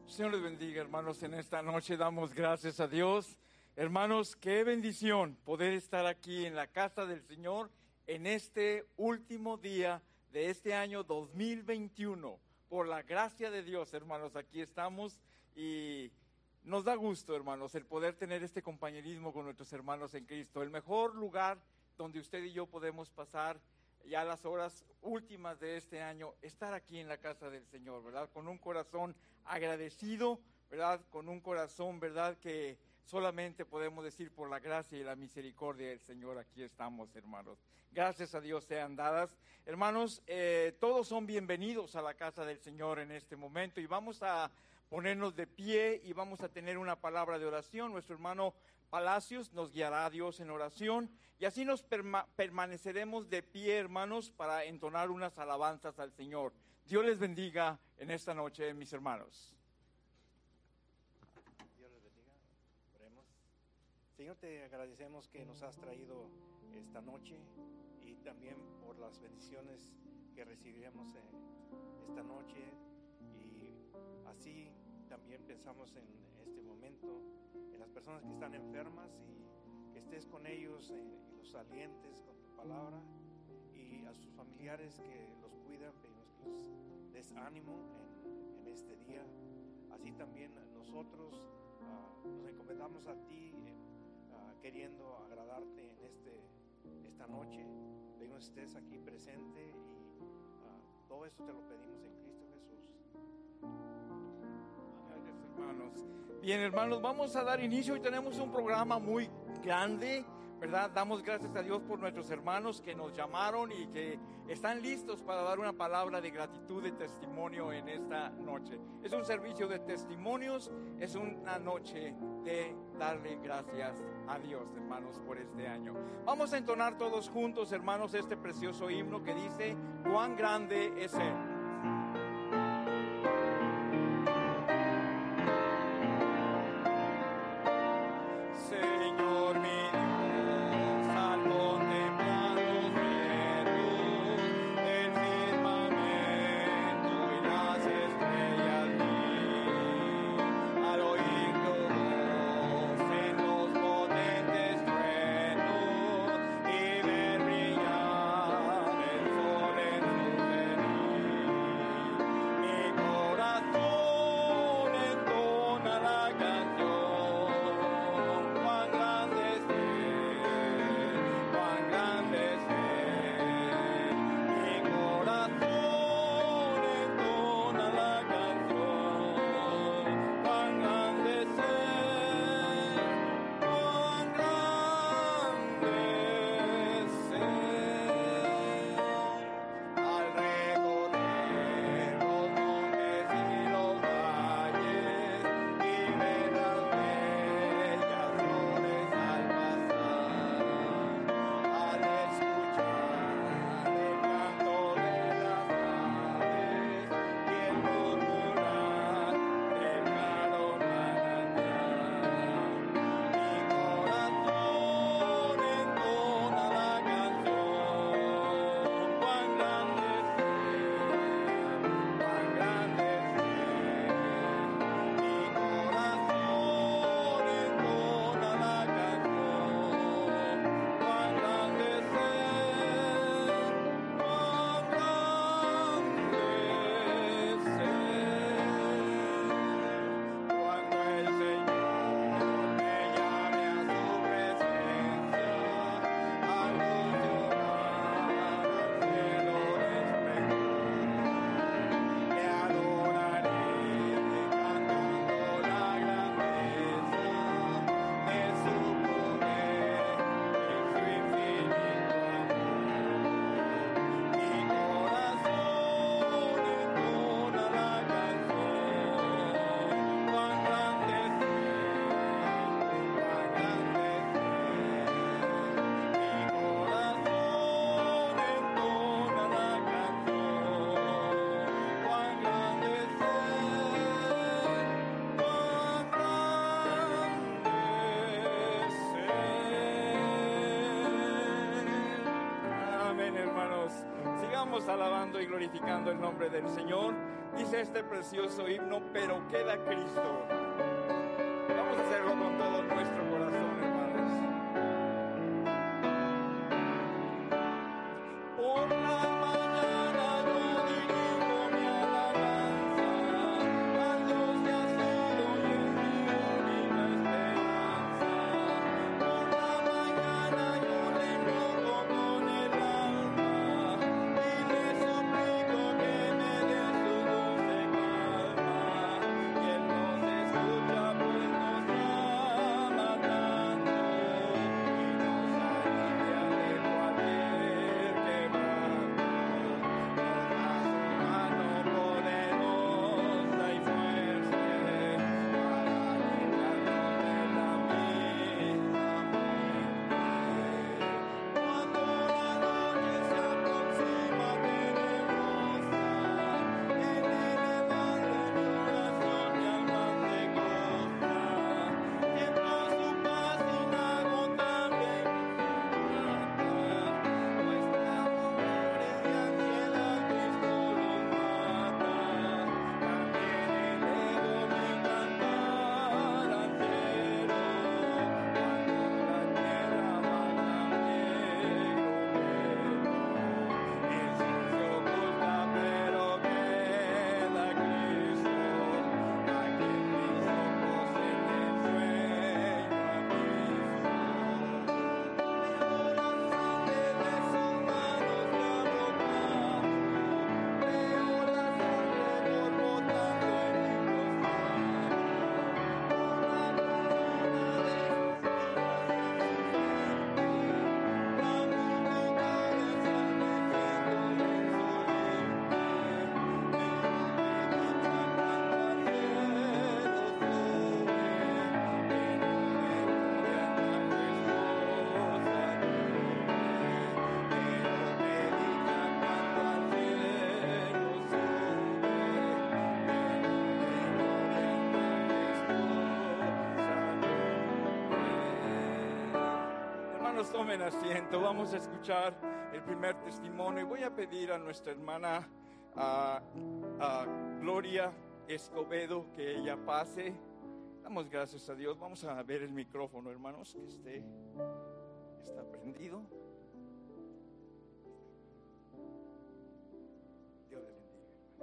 Señor les bendiga, hermanos. En esta noche damos gracias a Dios. Hermanos, qué bendición poder estar aquí en la casa del Señor en este último día de este año 2021. Por la gracia de Dios, hermanos, aquí estamos y nos da gusto, hermanos, el poder tener este compañerismo con nuestros hermanos en Cristo. El mejor lugar donde usted y yo podemos pasar ya las horas últimas de este año, estar aquí en la casa del Señor, ¿verdad? Con un corazón agradecido, ¿verdad? Con un corazón, ¿verdad? Que solamente podemos decir por la gracia y la misericordia del Señor, aquí estamos, hermanos. Gracias a Dios sean dadas. Hermanos, todos son bienvenidos a la casa del Señor en este momento y vamos a ponernos de pie y vamos a tener una palabra de oración. Nuestro hermano Palacios nos guiará a Dios en oración y así nos permaneceremos de pie, hermanos, para entonar unas alabanzas al Señor. Dios les bendiga en esta noche, mis hermanos. Dios les bendiga. Oremos. Señor, te agradecemos que nos has traído esta noche y también por las bendiciones que recibiremos esta noche, y así también pensamos en este momento en las personas que están enfermas y que estés con ellos y los alientes con tu palabra, y a sus familiares que los cuidan, pedimos que los des ánimo en este día. Así también nosotros nos encomendamos a ti, queriendo agradarte en esta noche. Pedimos que estés aquí presente y todo esto te lo pedimos en Cristo Jesús. Gracias, hermanos. Bien, hermanos, vamos a dar inicio. Hoy tenemos un programa muy grande, ¿verdad? Damos gracias a Dios por nuestros hermanos que nos llamaron y que están listos para dar una palabra de gratitud y testimonio en esta noche. Es un servicio de testimonios, es una noche de darle gracias a Dios, hermanos, por este año. Vamos a entonar todos juntos, hermanos, este precioso himno que dice: cuán grande es Él. Alabando y glorificando el nombre del Señor. Dice este precioso himno, pero queda Cristo. Vamos a hacerlo con todo nuestro corazón, hermanos. Por la mañana yo dirijo mi alabanza al Dios que ha sido y es mi única esperanza. Por la mañana yo le invoco con el alma y le suplico que me dé su dulce calma. Y Él nos escucha pues nos ama tanto y nos alivia de cualquier quebranto. Nos da su mano poderosa y fuerte para librarnos de la misma muerte. Cuando la noche se aproxima tenebrosa, en el levante de mi oración mi alma se goza. Siento su paz inagotable y mi nuestra pobreza y ansiedad Cristo los mata. También elevo mi cantar al cielo cuando la tierra baja negro velo. El sol se oculta pero queda Cristo, a quien mis ojos en el sueño han visto. Veo la sangre de sus manos que arrojamos, veo la sangre borbotando en mi costado. Por la colina de sus heridas y en su frente, la multitud ensandeciendo y insolente. Mi obediencia cuando al cielo sube, lleno de gloria en majestuosa nube. Mi obediencia cuando al cielo sube, lleno de gloria en majestuosa nube. Hermanos, tomen asiento. Vamos a escuchar el primer testimonio. Y voy a pedir a nuestra hermana a Gloria Escobedo que ella pase. Damos gracias a Dios. Vamos a ver el micrófono, hermanos, que está prendido. Dios le bendiga.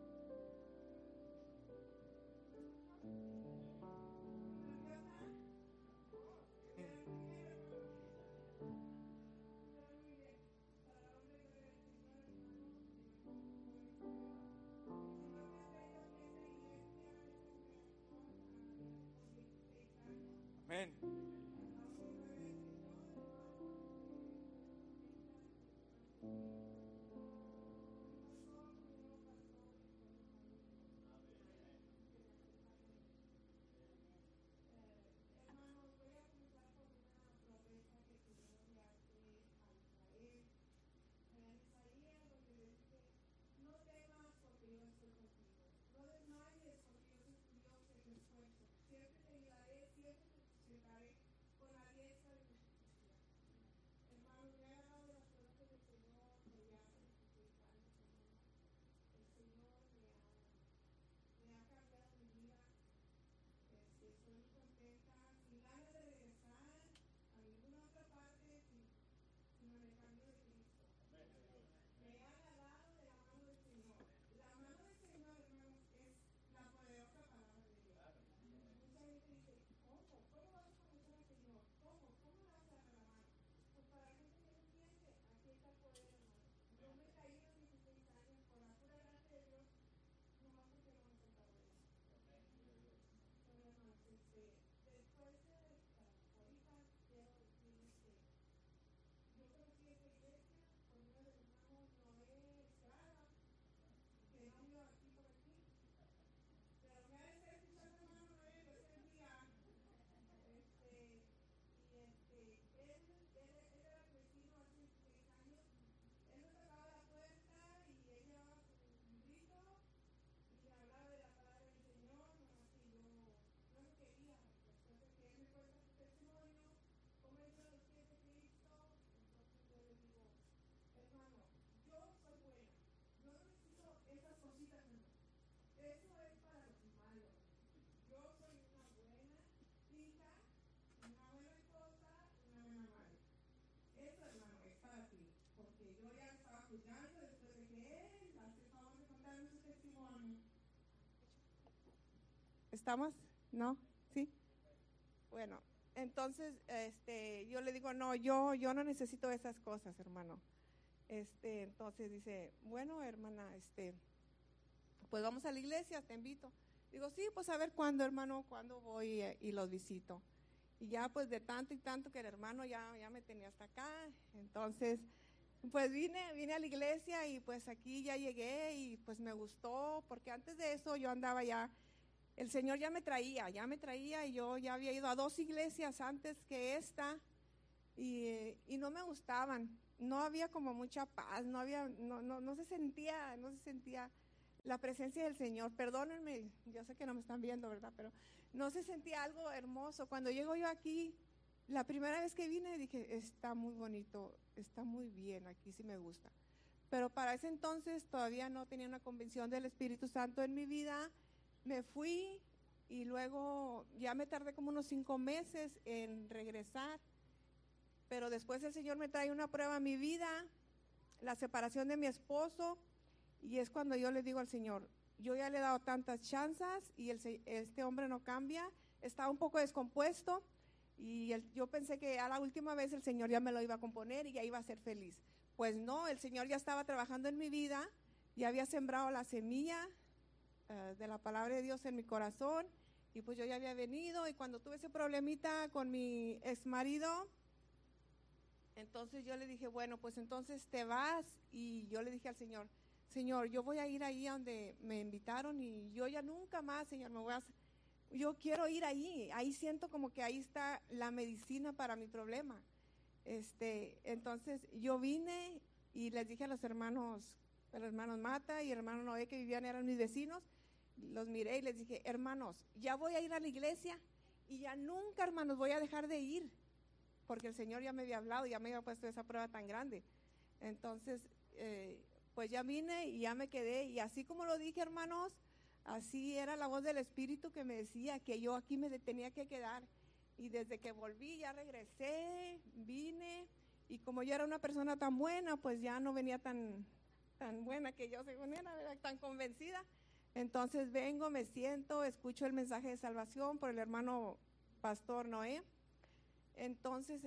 Amén. Siempre te ayudaré, siempre te sustentaré. ¿Estamos? ¿No? ¿Sí? Bueno, entonces yo le digo, no, yo no necesito esas cosas, hermano. Entonces dice, bueno, hermana, pues vamos a la iglesia, te invito. Digo, sí, pues a ver cuándo, hermano, cuándo voy y los visito. Y ya pues de tanto y tanto que el hermano ya me tenía hasta acá. Entonces, pues vine a la iglesia y pues aquí ya llegué y pues me gustó, porque antes de eso yo andaba ya, el Señor ya me traía y yo ya había ido a 2 iglesias antes que esta y no me gustaban. No había como mucha paz, no se sentía la presencia del Señor. Perdónenme, yo sé que no me están viendo, ¿verdad? Pero no se sentía algo hermoso. Cuando llego yo aquí, la primera vez que vine dije, está muy bonito, está muy bien, aquí sí me gusta. Pero para ese entonces todavía no tenía una convicción del Espíritu Santo en mi vida. Me fui y luego ya me tardé como unos 5 meses en regresar. Pero después el Señor me trae una prueba a mi vida, la separación de mi esposo, y es cuando yo le digo al Señor, yo ya le he dado tantas chances y este hombre no cambia, está un poco descompuesto, y yo pensé que a la última vez el Señor ya me lo iba a componer y ya iba a ser feliz. Pues no, el Señor ya estaba trabajando en mi vida, ya había sembrado la semilla de la palabra de Dios en mi corazón, y pues yo ya había venido, y cuando tuve ese problemita con mi ex marido, entonces yo le dije, bueno, pues entonces te vas, y yo le dije al Señor, Señor, yo voy a ir ahí a donde me invitaron y yo ya nunca más, Señor, yo quiero ir ahí siento como que ahí está la medicina para mi problema. Entonces yo vine y les dije a los hermanos Mata y el hermano Noé que vivían, eran mis vecinos, los miré y les dije, hermanos, ya voy a ir a la iglesia y ya nunca, hermanos, voy a dejar de ir, porque el Señor ya me había hablado, ya me había puesto esa prueba tan grande. Entonces, pues ya vine y ya me quedé, y así como lo dije, hermanos, así era la voz del Espíritu que me decía que yo aquí me tenía que quedar. Y desde que volví, ya regresé, vine, y como yo era una persona tan buena, pues ya no venía tan buena que yo, según era tan convencida. Entonces vengo, me siento, escucho el mensaje de salvación por el hermano Pastor Noé. Entonces,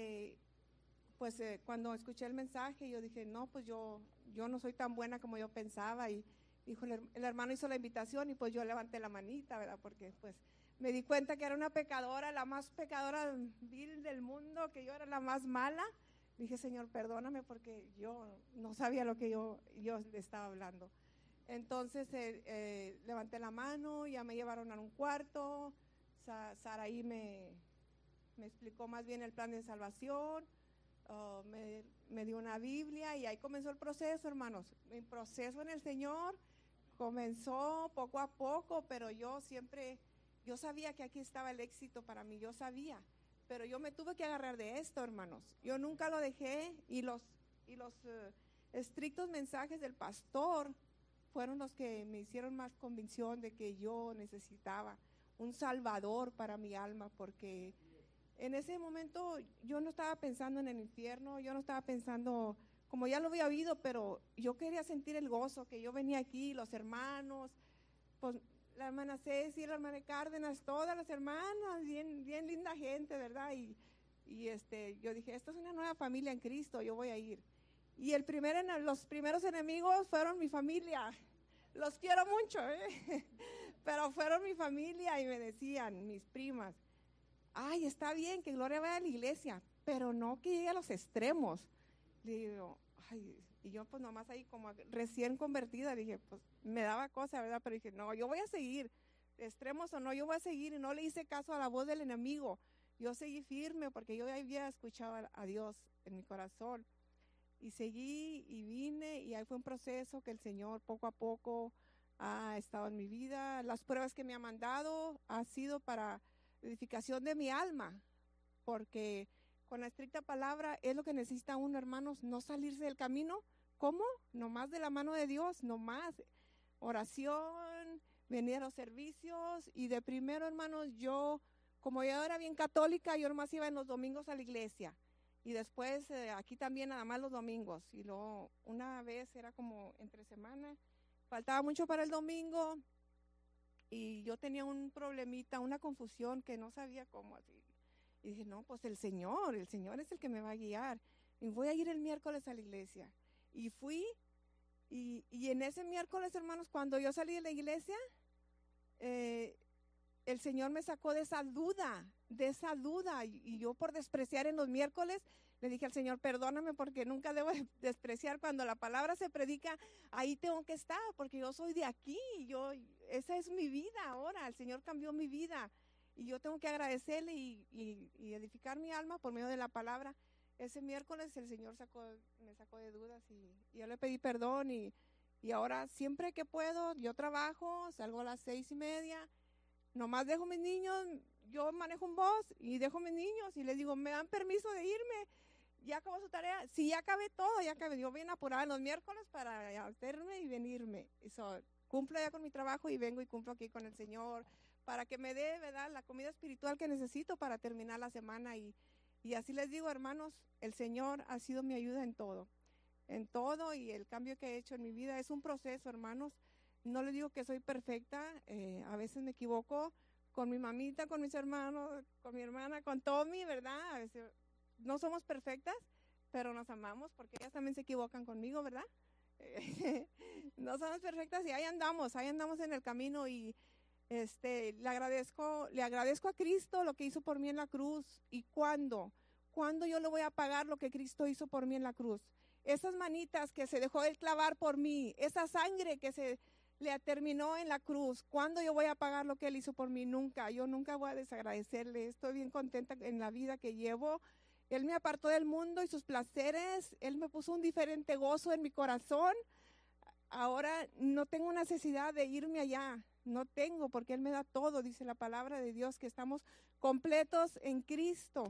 pues cuando escuché el mensaje, yo dije, no, pues yo no soy tan buena como yo pensaba, y dijo, el hermano hizo la invitación, y pues yo levanté la manita, ¿verdad? Porque pues me di cuenta que era una pecadora, la más pecadora vil del mundo, que yo era la más mala. Dije, Señor, perdóname, porque yo no sabía lo que yo le estaba hablando. Entonces levanté la mano, ya me llevaron a un cuarto, Saraí me explicó más bien el plan de salvación, me dio una Biblia, y ahí comenzó el proceso, hermanos. Mi proceso en el Señor comenzó poco a poco, pero yo sabía que aquí estaba el éxito para mí, yo sabía, pero yo me tuve que agarrar de esto, hermanos. Yo nunca lo dejé, y los estrictos mensajes del pastor fueron los que me hicieron más convicción de que yo necesitaba un salvador para mi alma, porque en ese momento yo no estaba pensando en el infierno, yo no estaba pensando, como ya lo había oído, pero yo quería sentir el gozo, que yo venía aquí, los hermanos, pues la hermana Ceci, la hermana Cárdenas, todas las hermanas, bien linda gente, ¿verdad? Y yo dije, esta es una nueva familia en Cristo, yo voy a ir. Y los primeros enemigos fueron mi familia. Los quiero mucho, pero fueron mi familia, y me decían, mis primas, ay, está bien que Gloria vaya a la iglesia, pero no que llegue a los extremos. Le digo, ay, y yo pues nomás ahí como recién convertida, dije, pues me daba cosa, ¿verdad? Pero dije, no, yo voy a seguir, extremos o no, yo voy a seguir, y no le hice caso a la voz del enemigo. Yo seguí firme porque yo ya había escuchado a Dios en mi corazón, y seguí y vine, y ahí fue un proceso que el Señor poco a poco ha estado en mi vida. Las pruebas que me ha mandado ha sido para edificación de mi alma, porque con la estricta palabra es lo que necesita uno, hermanos, no salirse del camino. ¿Cómo? Nomás de la mano de Dios, nomás oración, venir a los servicios, y de primero, hermanos, como yo era bien católica, yo nomás iba en los domingos a la iglesia, y después aquí también nada más los domingos, y luego una vez era como entre semana, faltaba mucho para el domingo, y yo tenía un problemita, una confusión que no sabía cómo así. Y dije, no, pues el Señor es el que me va a guiar. Y voy a ir el miércoles a la iglesia. Y fui, y en ese miércoles, hermanos, cuando yo salí de la iglesia, el Señor me sacó de esa duda, y yo por despreciar en los miércoles, le dije al Señor, perdóname porque nunca debo despreciar cuando la palabra se predica, ahí tengo que estar, porque yo soy de aquí, esa es mi vida ahora, el Señor cambió mi vida, y yo tengo que agradecerle y edificar mi alma por medio de la palabra. Ese miércoles el Señor me sacó de dudas, y yo le pedí perdón, y ahora siempre que puedo, yo trabajo, salgo a las 6:30, nomás dejo mis niños, yo manejo un bus y dejo mis niños y les digo, ¿me dan permiso de irme? ¿Ya acabó su tarea? Sí, ya acabé todo, ya acabé. Yo bien apurada los miércoles para hacerme y venirme. Cumplo ya con mi trabajo y vengo y cumplo aquí con el Señor para que me dé, ¿verdad?, la comida espiritual que necesito para terminar la semana. Y así les digo, hermanos, el Señor ha sido mi ayuda en todo, y el cambio que he hecho en mi vida es un proceso, hermanos. No les digo que soy perfecta, a veces me equivoco con mi mamita, con mis hermanos, con mi hermana, con Tommy, ¿verdad? A veces no somos perfectas, pero nos amamos porque ellas también se equivocan conmigo, ¿verdad? No somos perfectas y ahí andamos en el camino, y le agradezco a Cristo lo que hizo por mí en la cruz. ¿Y cuándo yo le voy a pagar lo que Cristo hizo por mí en la cruz? Esas manitas que se dejó él clavar por mí, esa sangre que se le terminó en la cruz, ¿cuándo yo voy a pagar lo que él hizo por mí? Nunca, yo nunca voy a desagradecerle. Estoy bien contenta en la vida que llevo. Él me apartó del mundo y sus placeres, él me puso un diferente gozo en mi corazón. Ahora no tengo necesidad de irme allá, no tengo, porque él me da todo. Dice la palabra de Dios que estamos completos en Cristo,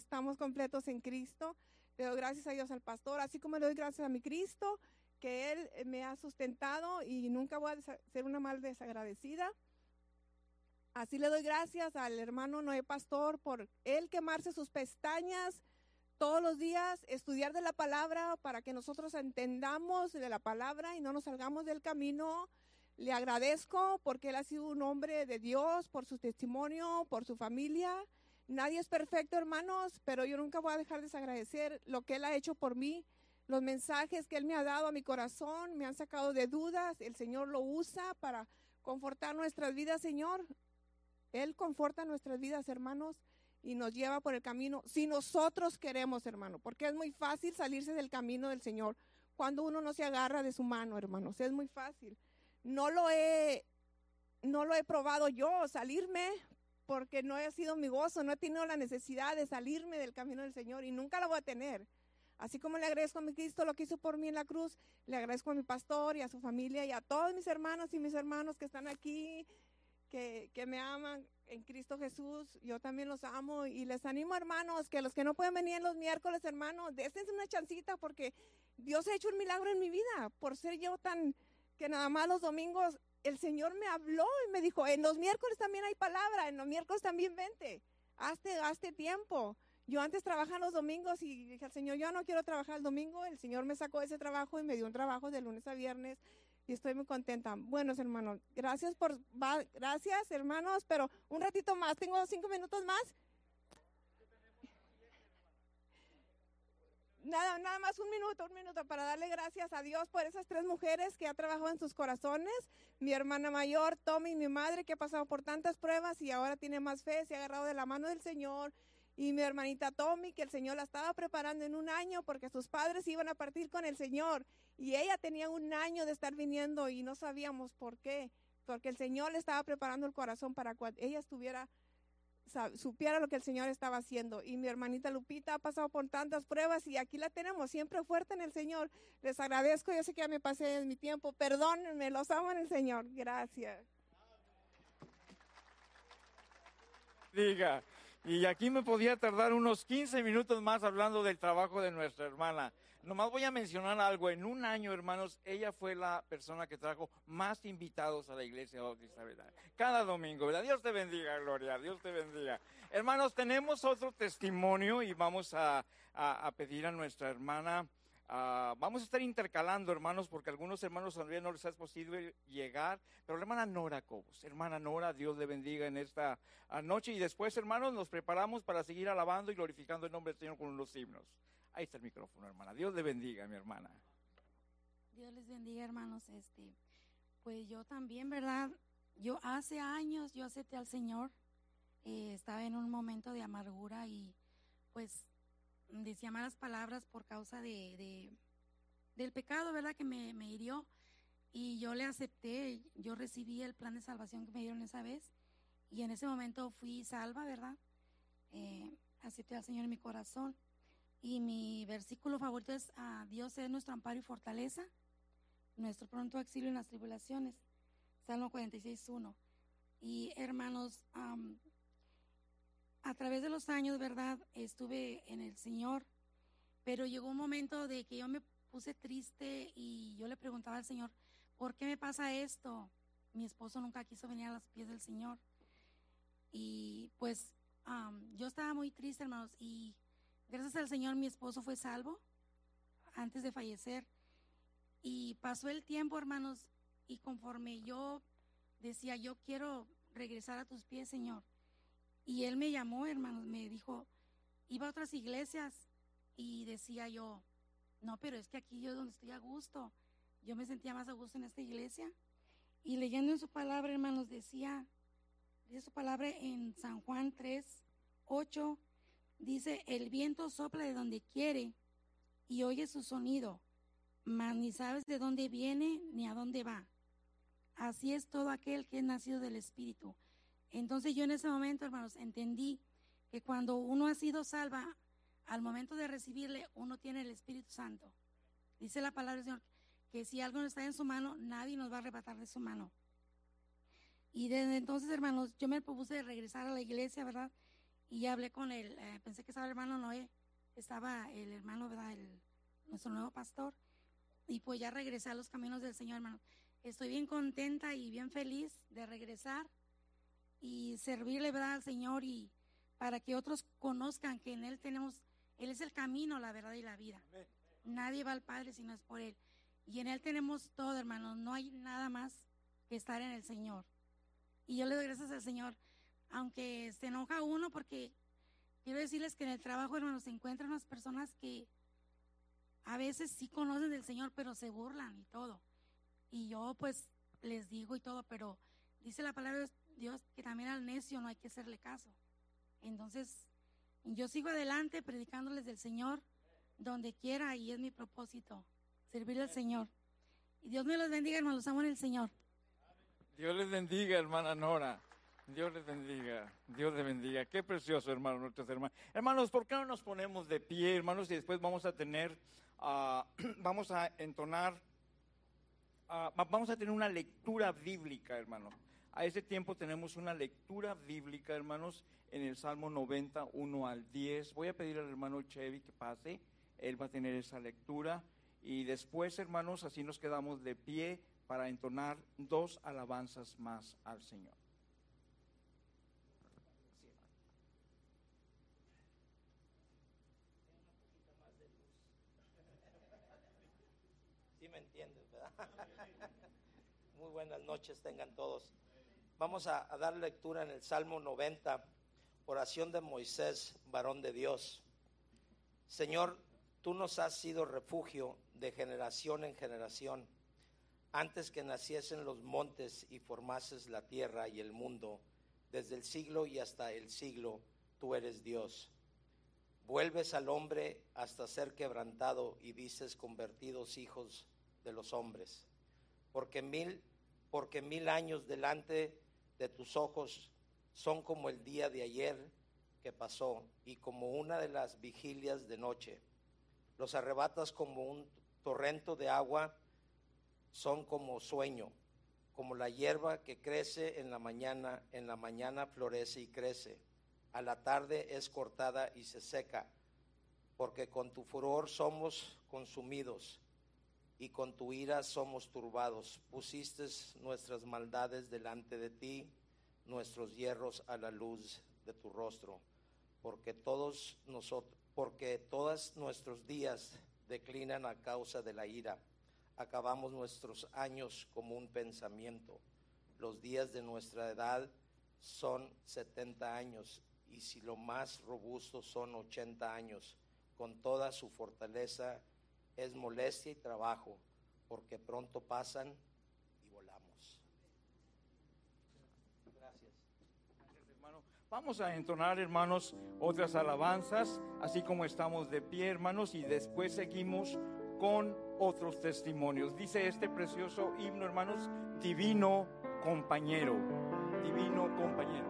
Le doy gracias a Dios al pastor, así como le doy gracias a mi Cristo, que él me ha sustentado, y nunca voy a ser una mal desagradecida. Así le doy gracias al hermano Noé Pastor por él quemarse sus pestañas todos los días, estudiar de la palabra para que nosotros entendamos de la palabra y no nos salgamos del camino. Le agradezco porque él ha sido un hombre de Dios, por su testimonio, por su familia. Nadie es perfecto, hermanos, pero yo nunca voy a dejar de desagradecer lo que él ha hecho por mí. Los mensajes que él me ha dado a mi corazón me han sacado de dudas. El Señor lo usa para confortar nuestras vidas, Señor. Él conforta nuestras vidas, hermanos, y nos lleva por el camino, si nosotros queremos, hermano, porque es muy fácil salirse del camino del Señor cuando uno no se agarra de su mano, hermanos. Es muy fácil. No lo he probado yo, salirme, porque no ha sido mi gozo, no he tenido la necesidad de salirme del camino del Señor, y nunca la voy a tener. Así como le agradezco a mi Cristo lo que hizo por mí en la cruz, le agradezco a mi pastor y a su familia y a todos mis hermanos y mis hermanos que están aquí, que me aman en Cristo Jesús. Yo también los amo, y les animo, hermanos, que los que no pueden venir los miércoles, hermanos, déjense una chancita, porque Dios ha hecho un milagro en mi vida, por ser yo que nada más los domingos el Señor me habló y me dijo, en los miércoles también hay palabra, en los miércoles también vente, hazte tiempo. Yo antes trabajaba los domingos y dije al Señor, yo no quiero trabajar el domingo. El Señor me sacó de ese trabajo y me dio un trabajo de lunes a viernes, y estoy muy contenta. Buenos hermanos, gracias hermanos, pero un ratito más, tengo 5 minutos más. Nada más un minuto para darle gracias a Dios por esas 3 mujeres que ha trabajado en sus corazones. Mi hermana mayor, Tommy, mi madre, que ha pasado por tantas pruebas y ahora tiene más fe, se ha agarrado de la mano del Señor. Y mi hermanita Tommy, que el Señor la estaba preparando en un año porque sus padres iban a partir con el Señor. Y ella tenía un año de estar viniendo y no sabíamos por qué. Porque el Señor le estaba preparando el corazón para cuando ella supiera lo que el Señor estaba haciendo. Y mi hermanita Lupita ha pasado por tantas pruebas y aquí la tenemos, siempre fuerte en el Señor. Les agradezco, yo sé que ya me pasé en mi tiempo. Perdónenme, los amo en el Señor. Gracias. Diga. Y aquí me podía tardar unos 15 minutos más hablando del trabajo de nuestra hermana. Nomás voy a mencionar algo. En un año, hermanos, ella fue la persona que trajo más invitados a la iglesia Bautista, ¿verdad? Cada domingo, ¿verdad? Dios te bendiga, Gloria, Dios te bendiga. Hermanos, tenemos otro testimonio y vamos a pedir a nuestra hermana Vamos a estar intercalando, hermanos, porque a algunos hermanos todavía no les es posible llegar. Pero la hermana Nora Cobos, hermana Nora, Dios le bendiga en esta noche. Y después, hermanos, nos preparamos para seguir alabando y glorificando el nombre del Señor con los himnos. Ahí está el micrófono, hermana. Dios le bendiga, mi hermana. Dios les bendiga, hermanos. Pues yo también, ¿verdad? Yo hace años yo acepté al Señor. Estaba en un momento de amargura y pues decía malas palabras por causa del pecado, ¿verdad? Que me hirió, y yo le acepté. Yo recibí el plan de salvación que me dieron esa vez y en ese momento fui salva, ¿verdad? Acepté al Señor en mi corazón, y mi versículo favorito es: Dios es nuestro amparo y fortaleza, nuestro pronto auxilio en las tribulaciones. Salmo 46:1. Y hermanos, a través de los años, ¿verdad? Estuve en el Señor, pero llegó un momento de que yo me puse triste y yo le preguntaba al Señor: ¿por qué me pasa esto? Mi esposo nunca quiso venir a los pies del Señor. Y pues yo estaba muy triste, hermanos, y gracias al Señor mi esposo fue salvo antes de fallecer. Y pasó el tiempo, hermanos, y conforme yo decía: yo quiero regresar a tus pies, Señor. Y él me llamó, hermanos, me dijo, iba a otras iglesias y decía yo: no, pero es que aquí yo donde estoy a gusto. Yo me sentía más a gusto en esta iglesia. Y leyendo en su palabra, hermanos, dice su palabra en San Juan 3:8, dice: el viento sopla de donde quiere y oye su sonido, mas ni sabes de dónde viene ni a dónde va. Así es todo aquel que es nacido del Espíritu. Entonces yo en ese momento, hermanos, entendí que cuando uno ha sido salva, al momento de recibirle, uno tiene el Espíritu Santo. Dice la palabra del Señor que si algo no está en su mano, nadie nos va a arrebatar de su mano. Y desde entonces, hermanos, yo me propuse regresar a la iglesia, ¿verdad? Y ya hablé con él, pensé que estaba el hermano Noé, estaba el hermano, ¿verdad? Nuestro nuevo pastor. Y pues ya regresé a los caminos del Señor, hermanos. Estoy bien contenta y bien feliz de regresar y servirle, ¿verdad?, al Señor, y para que otros conozcan que en Él es el camino, la verdad y la vida. Nadie va al Padre si no es por Él. Y en Él tenemos todo, hermanos. No hay nada más que estar en el Señor. Y yo le doy gracias al Señor, aunque se enoja uno, porque quiero decirles que en el trabajo, hermanos, se encuentran unas personas que a veces sí conocen del Señor, pero se burlan y todo. Y yo pues les digo y todo, pero dice la palabra de Dios que también al necio no hay que hacerle caso. Entonces yo sigo adelante predicándoles del Señor donde quiera, y es mi propósito, servirle al Señor. Y Dios me los bendiga, hermanos, los amo en el Señor. Dios les bendiga, hermana Nora. Dios les bendiga, Dios les bendiga. Qué precioso, hermanos, nuestros hermanos. Hermanos, ¿por qué no nos ponemos de pie, hermanos? Y después vamos a tener, vamos a entonar, vamos a tener una lectura bíblica, hermanos. A ese tiempo tenemos una lectura bíblica, hermanos, en el Salmo 90, 1 al 10. Voy a pedir al hermano Chevy que pase, él va a tener esa lectura. Y después, hermanos, así nos quedamos de pie para entonar 2 alabanzas más al Señor. ¿Sí me entienden, verdad? Muy buenas noches tengan todos. Vamos a dar lectura en el Salmo 90, oración de Moisés, varón de Dios. Señor, tú nos has sido refugio de generación en generación. Antes que naciesen los montes y formases la tierra y el mundo, desde el siglo y hasta el siglo, tú eres Dios. Vuelves al hombre hasta ser quebrantado y dices: convertidos hijos de los hombres. Porque mil años delante de tus ojos son como el día de ayer que pasó, y como una de las vigilias de noche. Los arrebatas como un torrente de agua, son como sueño, como la hierba que crece en la mañana florece y crece, a la tarde es cortada y se seca, porque con tu furor somos consumidos y con tu ira somos turbados. Pusiste nuestras maldades delante de ti, nuestros hierros a la luz de tu rostro, porque todos nuestros días declinan a causa de la ira. Acabamos nuestros años como un pensamiento. Los días de nuestra edad son 70 años, y si lo más robusto son 80 años. Con toda su fortaleza es molestia y trabajo, porque pronto pasan y volamos. Gracias. Gracias, hermano. Vamos a entonar, hermanos, otras alabanzas, así como estamos de pie, hermanos, y después seguimos con otros testimonios. Dice este precioso himno, hermanos: divino compañero, divino compañero.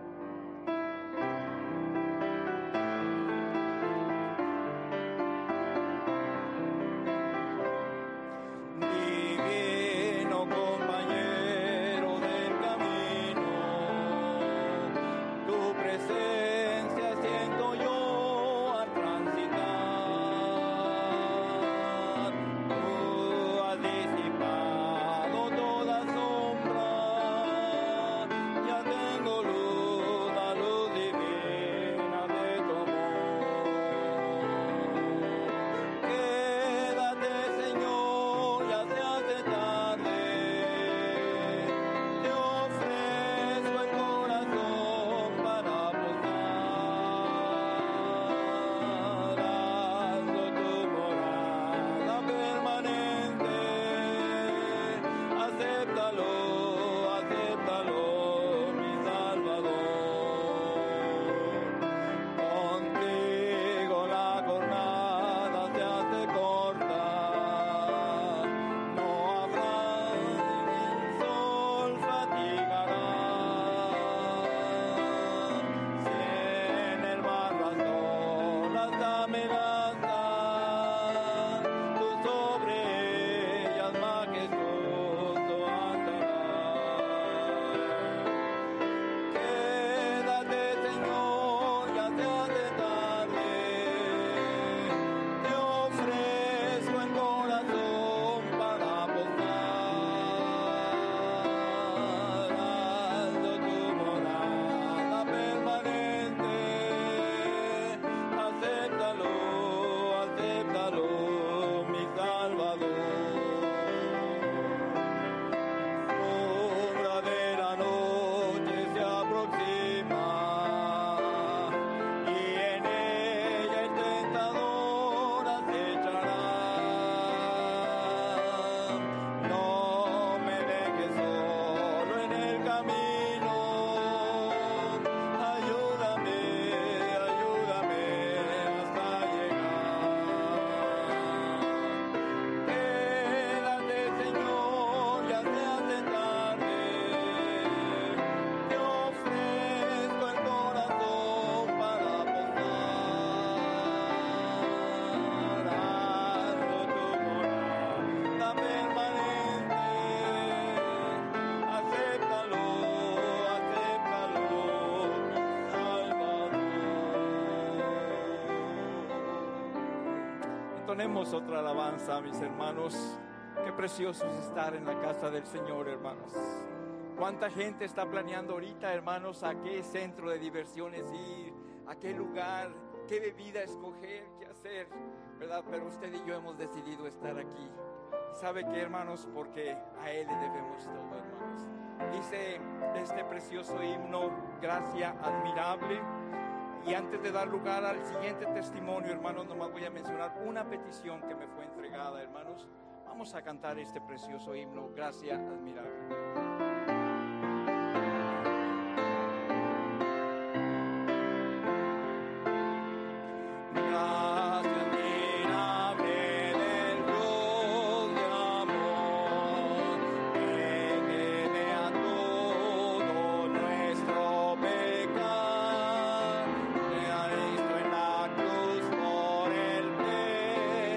Entonemos otra alabanza, mis hermanos. Qué precioso es estar en la casa del Señor, hermanos. Cuánta gente está planeando ahorita, hermanos, a qué centro de diversiones ir, a qué lugar, qué bebida escoger, qué hacer, ¿verdad? Pero usted y yo hemos decidido estar aquí. ¿Sabe qué, hermanos? Porque a Él le debemos todo, hermanos. Dice este precioso himno: gracia admirable. Y antes de dar lugar al siguiente testimonio, hermanos, nomás voy a mencionar una petición que me fue entregada, hermanos. Vamos a cantar este precioso himno: gracia admirable.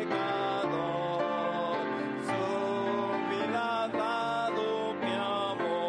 Su vida dado mi amor.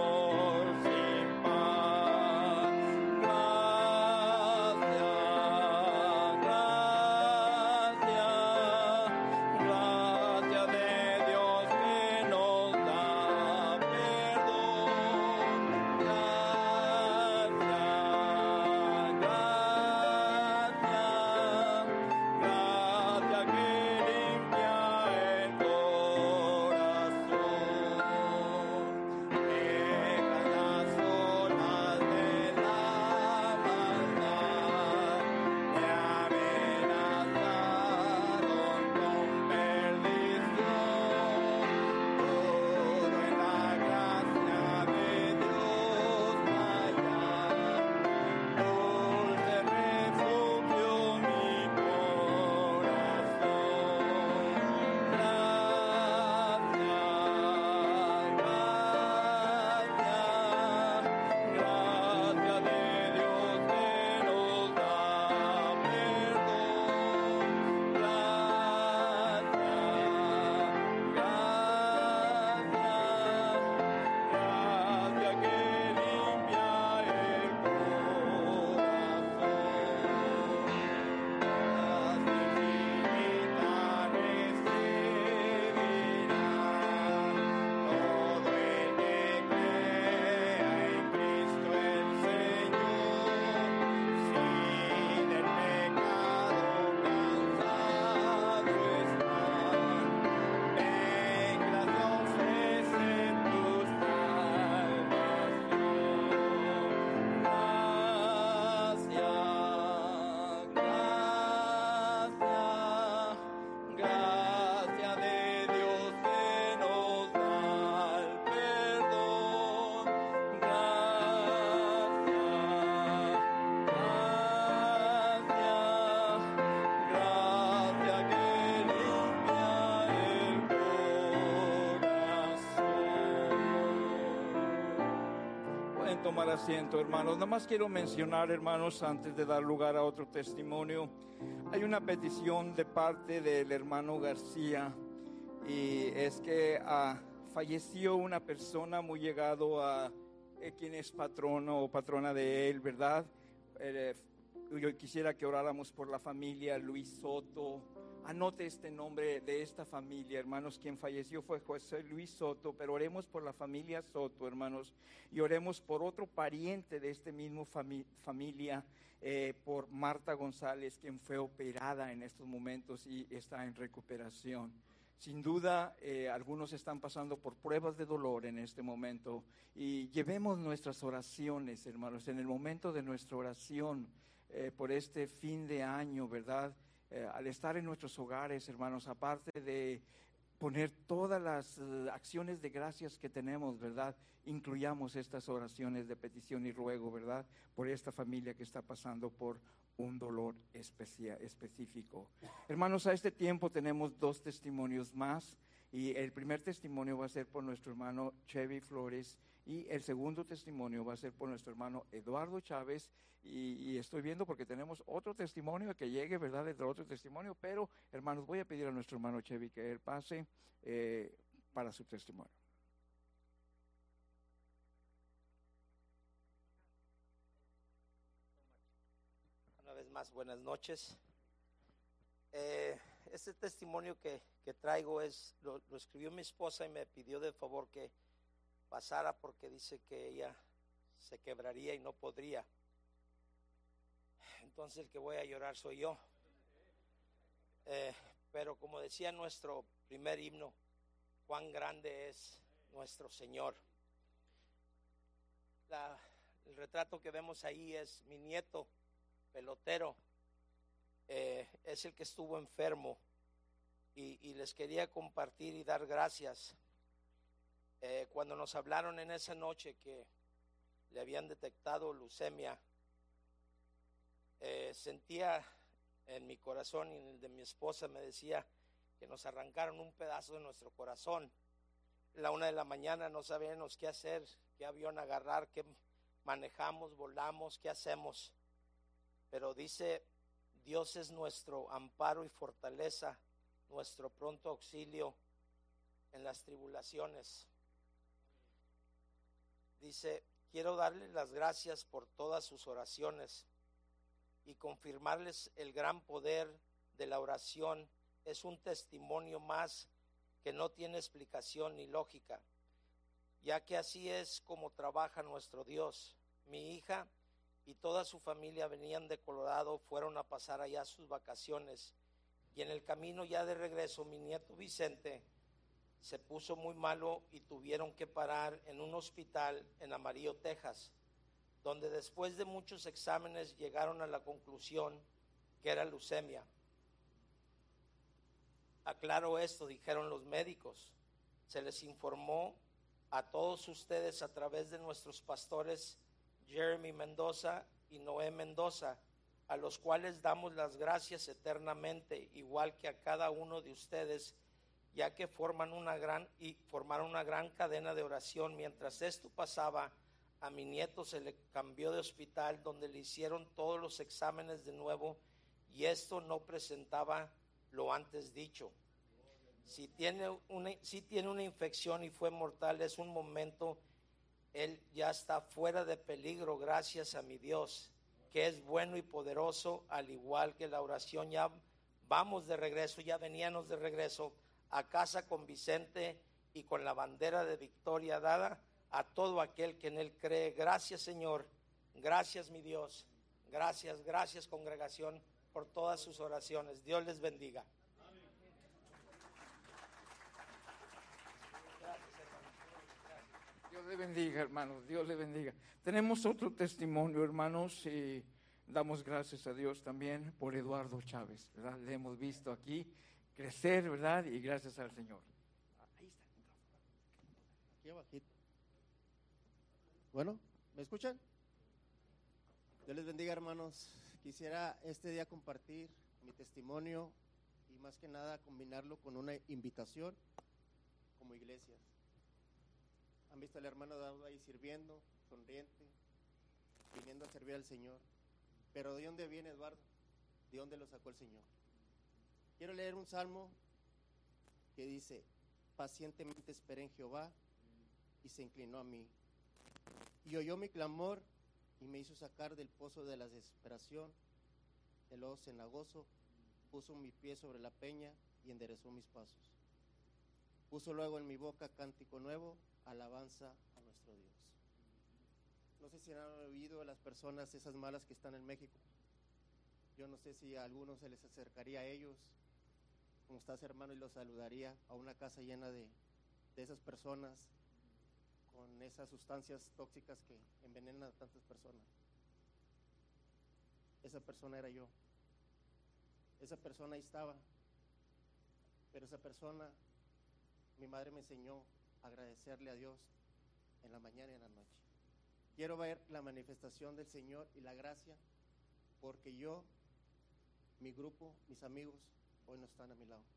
tomar asiento, hermanos. Nada más quiero mencionar, hermanos, antes de dar lugar a otro testimonio, hay una petición de parte del hermano García, y es que falleció una persona muy llegado a quien es patrono o patrona de él, ¿verdad? Yo quisiera que oráramos por la familia Luis Soto. Anote este nombre de esta familia, hermanos. Quien falleció fue José Luis Soto, pero oremos por la familia Soto, hermanos, y oremos por otro pariente de este mismo familia, por Marta González, quien fue operada en estos momentos y está en recuperación. Sin duda, algunos están pasando por pruebas de dolor en este momento, y llevemos nuestras oraciones, hermanos, en el momento de nuestra oración por este fin de año, ¿verdad? Al estar en nuestros hogares, hermanos, aparte de poner todas las acciones de gracias que tenemos, ¿verdad? Incluyamos estas oraciones de petición y ruego, ¿verdad? Por esta familia que está pasando por un dolor específico. Hermanos, a este tiempo tenemos 2 testimonios más, y el primer testimonio va a ser por nuestro hermano Chevy Flores, y el segundo testimonio va a ser por nuestro hermano Eduardo Chávez. Y estoy viendo porque tenemos otro testimonio que llegue, ¿verdad? Del otro testimonio, pero hermanos, voy a pedir a nuestro hermano Chevy que él pase para su testimonio. Una vez más, buenas noches. Este testimonio que traigo lo escribió mi esposa y me pidió de favor que pasara porque dice que ella se quebraría y no podría. Entonces el que voy a llorar soy yo. Pero como decía nuestro primer himno, cuán grande es nuestro Señor. El retrato que vemos ahí es mi nieto, pelotero. Es el que estuvo enfermo y les quería compartir y dar gracias. Cuando nos hablaron en esa noche que le habían detectado leucemia, sentía en mi corazón y en el de mi esposa, me decía que nos arrancaron un pedazo de nuestro corazón. A la 1 de la mañana no sabíamos qué hacer, qué avión agarrar, qué manejamos, volamos, qué hacemos. Pero dice, Dios es nuestro amparo y fortaleza, nuestro pronto auxilio en las tribulaciones. Dice, quiero darle las gracias por todas sus oraciones y confirmarles el gran poder de la oración. Es un testimonio más que no tiene explicación ni lógica, ya que así es como trabaja nuestro Dios. Mi hija y toda su familia venían de Colorado, fueron a pasar allá sus vacaciones, y en el camino ya de regreso mi nieto Vicente se puso muy malo y tuvieron que parar en un hospital en Amarillo, Texas, donde después de muchos exámenes llegaron a la conclusión que era leucemia. Aclaro esto, dijeron los médicos, se les informó a todos ustedes a través de nuestros pastores Jeremy Mendoza y Noé Mendoza, a los cuales damos las gracias eternamente, igual que a cada uno de ustedes, ya que formaron una gran cadena de oración. Mientras esto pasaba, a mi nieto se le cambió de hospital, donde le hicieron todos los exámenes de nuevo, y esto no presentaba lo antes dicho. Si tiene una infección y fue mortal, es un momento, él ya está fuera de peligro, gracias a mi Dios, que es bueno y poderoso, al igual que la oración. Ya vamos de regreso, ya veníamos de regreso a casa con Vicente y con la bandera de victoria dada a todo aquel que en él cree. Gracias, Señor, gracias, mi Dios, gracias congregación por todas sus oraciones. Dios les bendiga. Dios le bendiga, hermanos, Dios le bendiga. Tenemos otro testimonio, hermanos, y damos gracias a Dios también por Eduardo Chávez, ¿verdad? Le hemos visto aquí crecer, ¿verdad? Y gracias al Señor. Ahí está. Aquí abajito. Bueno, ¿me escuchan? Dios les bendiga, hermanos. Quisiera este día compartir mi testimonio y más que nada combinarlo con una invitación como iglesias. Han visto al hermano Daudo ahí sirviendo, sonriente, viniendo a servir al Señor. Pero ¿de dónde viene Eduardo? ¿De dónde lo sacó el Señor? Quiero leer un salmo que dice: pacientemente esperé en Jehová y se inclinó a mí y oyó mi clamor y me hizo sacar del pozo de la desesperación, del lodo cenagoso. Puso mi pie sobre la peña y enderezó mis pasos. Puso luego en mi boca cántico nuevo, alabanza a nuestro Dios. No sé si han oído a las personas esas malas que están en México. Yo no sé si a algunos se les acercaría a ellos, como estás, hermano, y los saludaría a una casa llena de esas personas con esas sustancias tóxicas que envenenan a tantas personas. Esa persona era yo. Esa persona ahí estaba. Pero esa persona, mi madre me enseñó a agradecerle a Dios en la mañana y en la noche. Quiero ver la manifestación del Señor y la gracia, porque yo, mi grupo, mis amigos, hoy no están a mi lado.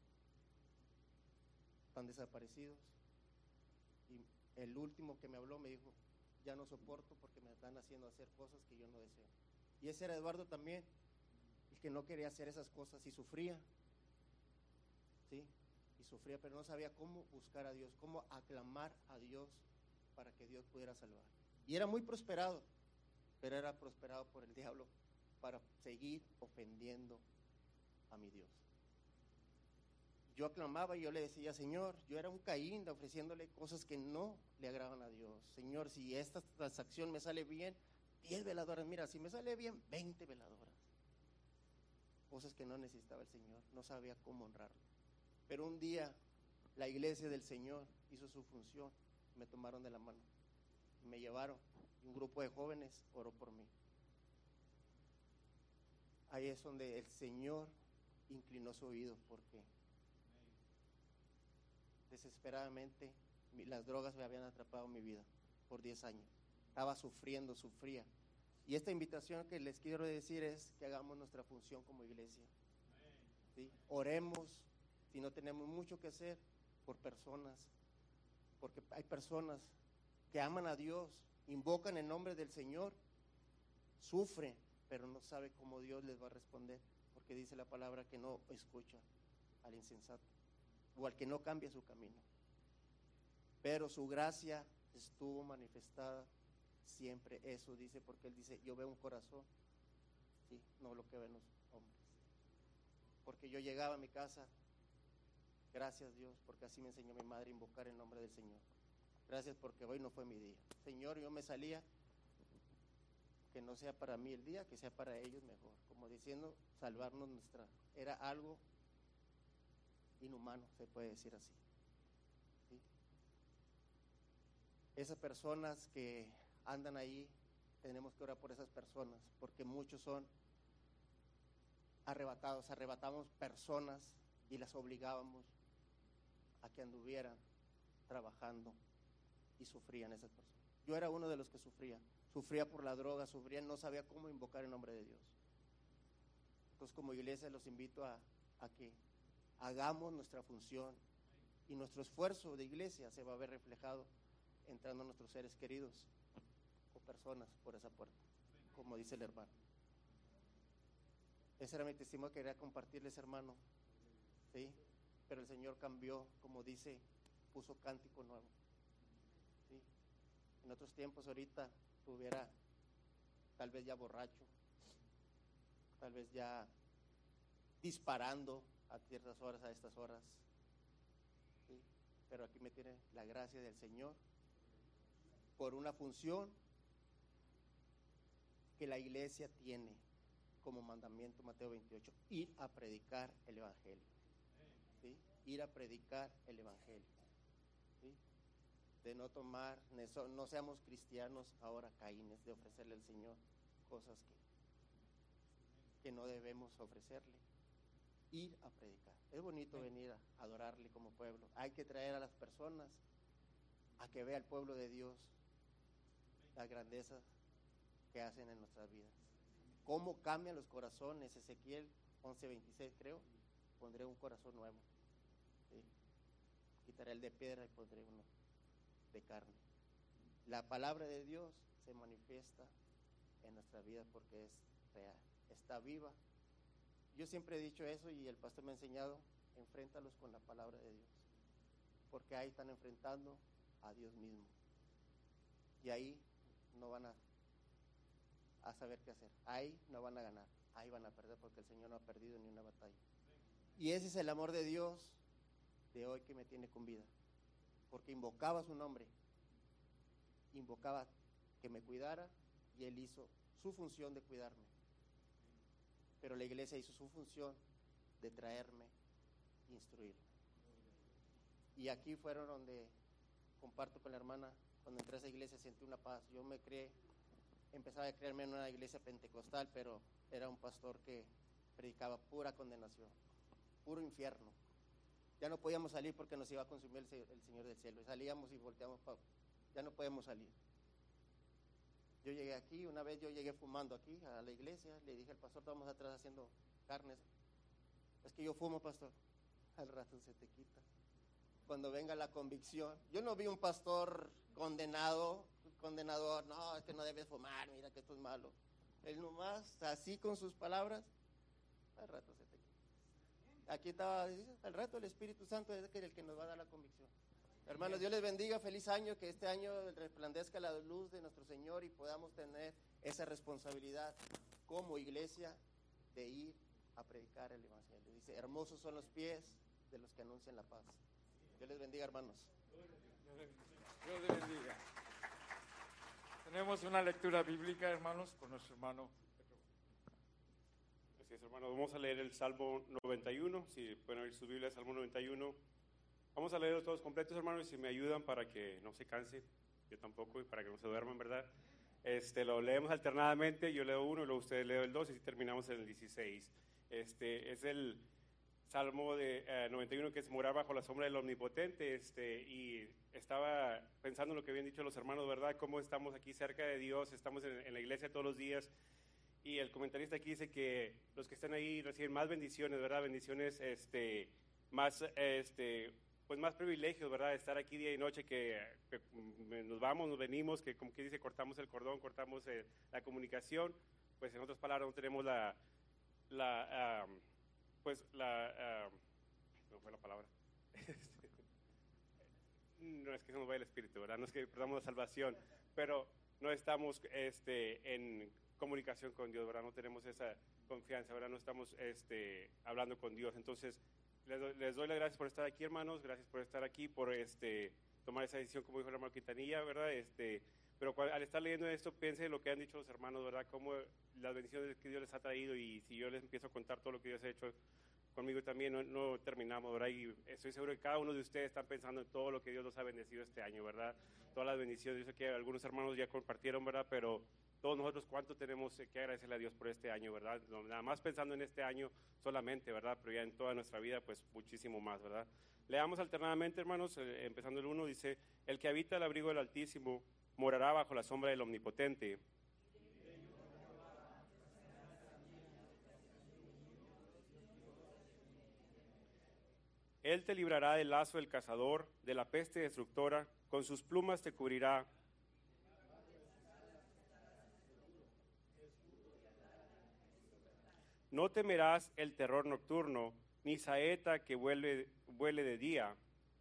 Están desaparecidos. Y el último que me habló me dijo: ya no soporto porque me están haciendo hacer cosas que yo no deseo. Y ese era Eduardo también, el que no quería hacer esas cosas y sufría. ¿Sí? Y sufría, pero no sabía cómo buscar a Dios, cómo aclamar a Dios para que Dios pudiera salvar. Y era muy prosperado, pero era prosperado por el diablo para seguir ofendiendo a mi Dios. Yo aclamaba y yo le decía: Señor, yo era un Caín ofreciéndole cosas que no le agradan a Dios. Señor, si esta transacción me sale bien, 10 veladoras. Mira, si me sale bien, 20 veladoras. Cosas que no necesitaba el Señor, no sabía cómo honrarlo. Pero un día la iglesia del Señor hizo su función, me tomaron de la mano y me llevaron. Un grupo de jóvenes oró por mí. Ahí es donde el Señor inclinó su oído, porque desesperadamente las drogas me habían atrapado mi vida por 10 años. Estaba sufriendo, sufría. Y esta invitación que les quiero decir es que hagamos nuestra función como iglesia. ¿Sí? Oremos, si no tenemos mucho que hacer, por personas, porque hay personas que aman a Dios, invocan el nombre del Señor, sufren, pero no sabe cómo Dios les va a responder, porque dice la palabra que no escucha al insensato o al que no cambia su camino. Pero su gracia estuvo manifestada siempre. Eso dice, porque Él dice: yo veo un corazón, sí, no lo que ven los hombres. Porque yo llegaba a mi casa, gracias Dios, porque así me enseñó mi madre, invocar el nombre del Señor. Gracias porque hoy no fue mi día. Señor, yo me salía, que no sea para mí el día, que sea para ellos mejor. Como diciendo, salvarnos era algo inhumano, se puede decir así. ¿Sí? Esas personas que andan ahí, tenemos que orar por esas personas, porque muchos son arrebatamos personas y las obligábamos a que anduvieran trabajando y sufrían esas personas. Yo era uno de los que sufría por la droga, no sabía cómo invocar el nombre de Dios. Entonces, como iglesia los invito a que hagamos nuestra función, y nuestro esfuerzo de iglesia se va a ver reflejado entrando nuestros seres queridos o personas por esa puerta, como dice el hermano. Ese era mi testimonio que quería compartirles, hermano. ¿Sí? Pero el Señor cambió, como dice, puso cántico nuevo. ¿Sí? En otros tiempos ahorita estuviera tal vez ya borracho, tal vez ya disparando a ciertas horas, a estas horas. ¿Sí? Pero aquí me tiene la gracia del Señor por una función que la iglesia tiene como mandamiento, Mateo 28, ir a predicar el evangelio. ¿Sí? Ir a predicar el evangelio. ¿Sí? De no tomar, no seamos cristianos ahora caínes, de ofrecerle al Señor cosas que no debemos ofrecerle. Ir a predicar. Es bonito venir a adorarle como pueblo. Hay que traer a las personas a que vea el pueblo de Dios las grandezas que hacen en nuestras vidas. Cómo cambian los corazones. Ezequiel 11:26 creo. Pondré un corazón nuevo. ¿Sí? Quitaré el de piedra y pondré uno de carne. La palabra de Dios se manifiesta en nuestra vida porque es real, está viva. Yo siempre he dicho eso y el pastor me ha enseñado, enfréntalos con la palabra de Dios, porque ahí están enfrentando a Dios mismo y ahí no van a saber qué hacer, ahí no van a ganar, ahí van a perder, porque el Señor no ha perdido ni una batalla. Y ese es el amor de Dios de hoy que me tiene con vida, porque invocaba su nombre, invocaba que me cuidara y Él hizo su función de cuidarme, pero la iglesia hizo su función de traerme, instruirme. Y aquí fueron donde comparto con la hermana, cuando entré a esa iglesia sentí una paz. Yo empezaba a creerme en una iglesia pentecostal, pero era un pastor que predicaba pura condenación, puro infierno. Ya no podíamos salir porque nos iba a consumir el Señor del cielo. Y salíamos y volteamos, ya no podemos salir. Yo llegué aquí, una vez yo llegué fumando aquí a la iglesia, le dije al pastor, estamos atrás haciendo carnes. Es que yo fumo, pastor. Al rato se te quita. Cuando venga la convicción. Yo no vi un pastor condenador, no, es que no debes fumar, mira que esto es malo. Él nomás, así con sus palabras, al rato se te quita. Aquí estaba, al rato el Espíritu Santo es el que nos va a dar la convicción. Hermanos, Dios les bendiga, feliz año, que este año resplandezca la luz de nuestro Señor y podamos tener esa responsabilidad como iglesia de ir a predicar el Evangelio. Dice, hermosos son los pies de los que anuncian la paz. Dios les bendiga, hermanos. Dios les bendiga. Tenemos una lectura bíblica, hermanos, con nuestro hermano. Así es, hermanos, vamos a leer el Salmo 91, si pueden abrir su Biblia, Salmo 91. Vamos a leerlos todos completos, hermanos, y si me ayudan para que no se canse, yo tampoco, y para que no se duerman, ¿verdad? Lo leemos alternadamente, yo leo uno, y luego ustedes leen el 2, y así terminamos en el 16. Es el Salmo de 91, que es morar bajo la sombra del Omnipotente, y estaba pensando en lo que habían dicho los hermanos, ¿verdad? Cómo estamos aquí cerca de Dios, estamos en la iglesia todos los días, y el comentarista aquí dice que los que están ahí reciben más bendiciones, ¿verdad? Bendiciones, pues más privilegios, ¿verdad? Estar aquí día y noche, que nos vamos, nos venimos, que como que dice, cortamos el cordón, cortamos la comunicación, pues en otras palabras no tenemos no fue la palabra. No es que se nos vaya el espíritu, ¿verdad? No es que perdamos la salvación, pero no estamos en comunicación con Dios, ¿verdad? No tenemos esa confianza, ¿verdad? No estamos hablando con Dios. Entonces, les doy las gracias por estar aquí, hermanos, gracias por estar aquí, por tomar esa decisión, como dijo el hermano Quintanilla, ¿verdad? Pero al estar leyendo esto, piense en lo que han dicho los hermanos, ¿verdad? Cómo las bendiciones que Dios les ha traído, y si yo les empiezo a contar todo lo que Dios ha hecho conmigo también, no terminamos, ¿verdad? Y estoy seguro que cada uno de ustedes están pensando en todo lo que Dios los ha bendecido este año, ¿verdad? Todas las bendiciones. Yo sé que algunos hermanos ya compartieron, ¿verdad? Pero todos nosotros, ¿cuánto tenemos que agradecerle a Dios por este año, ¿verdad? No, nada más pensando en este año solamente, ¿verdad? Pero ya en toda nuestra vida, pues muchísimo más, ¿verdad? Leamos alternadamente, hermanos, empezando el 1, dice, el que habita el abrigo del Altísimo morará bajo la sombra del Omnipotente. Él te librará del lazo del cazador, de la peste destructora, con sus plumas te cubrirá. No temerás el terror nocturno, ni saeta que vuele de día.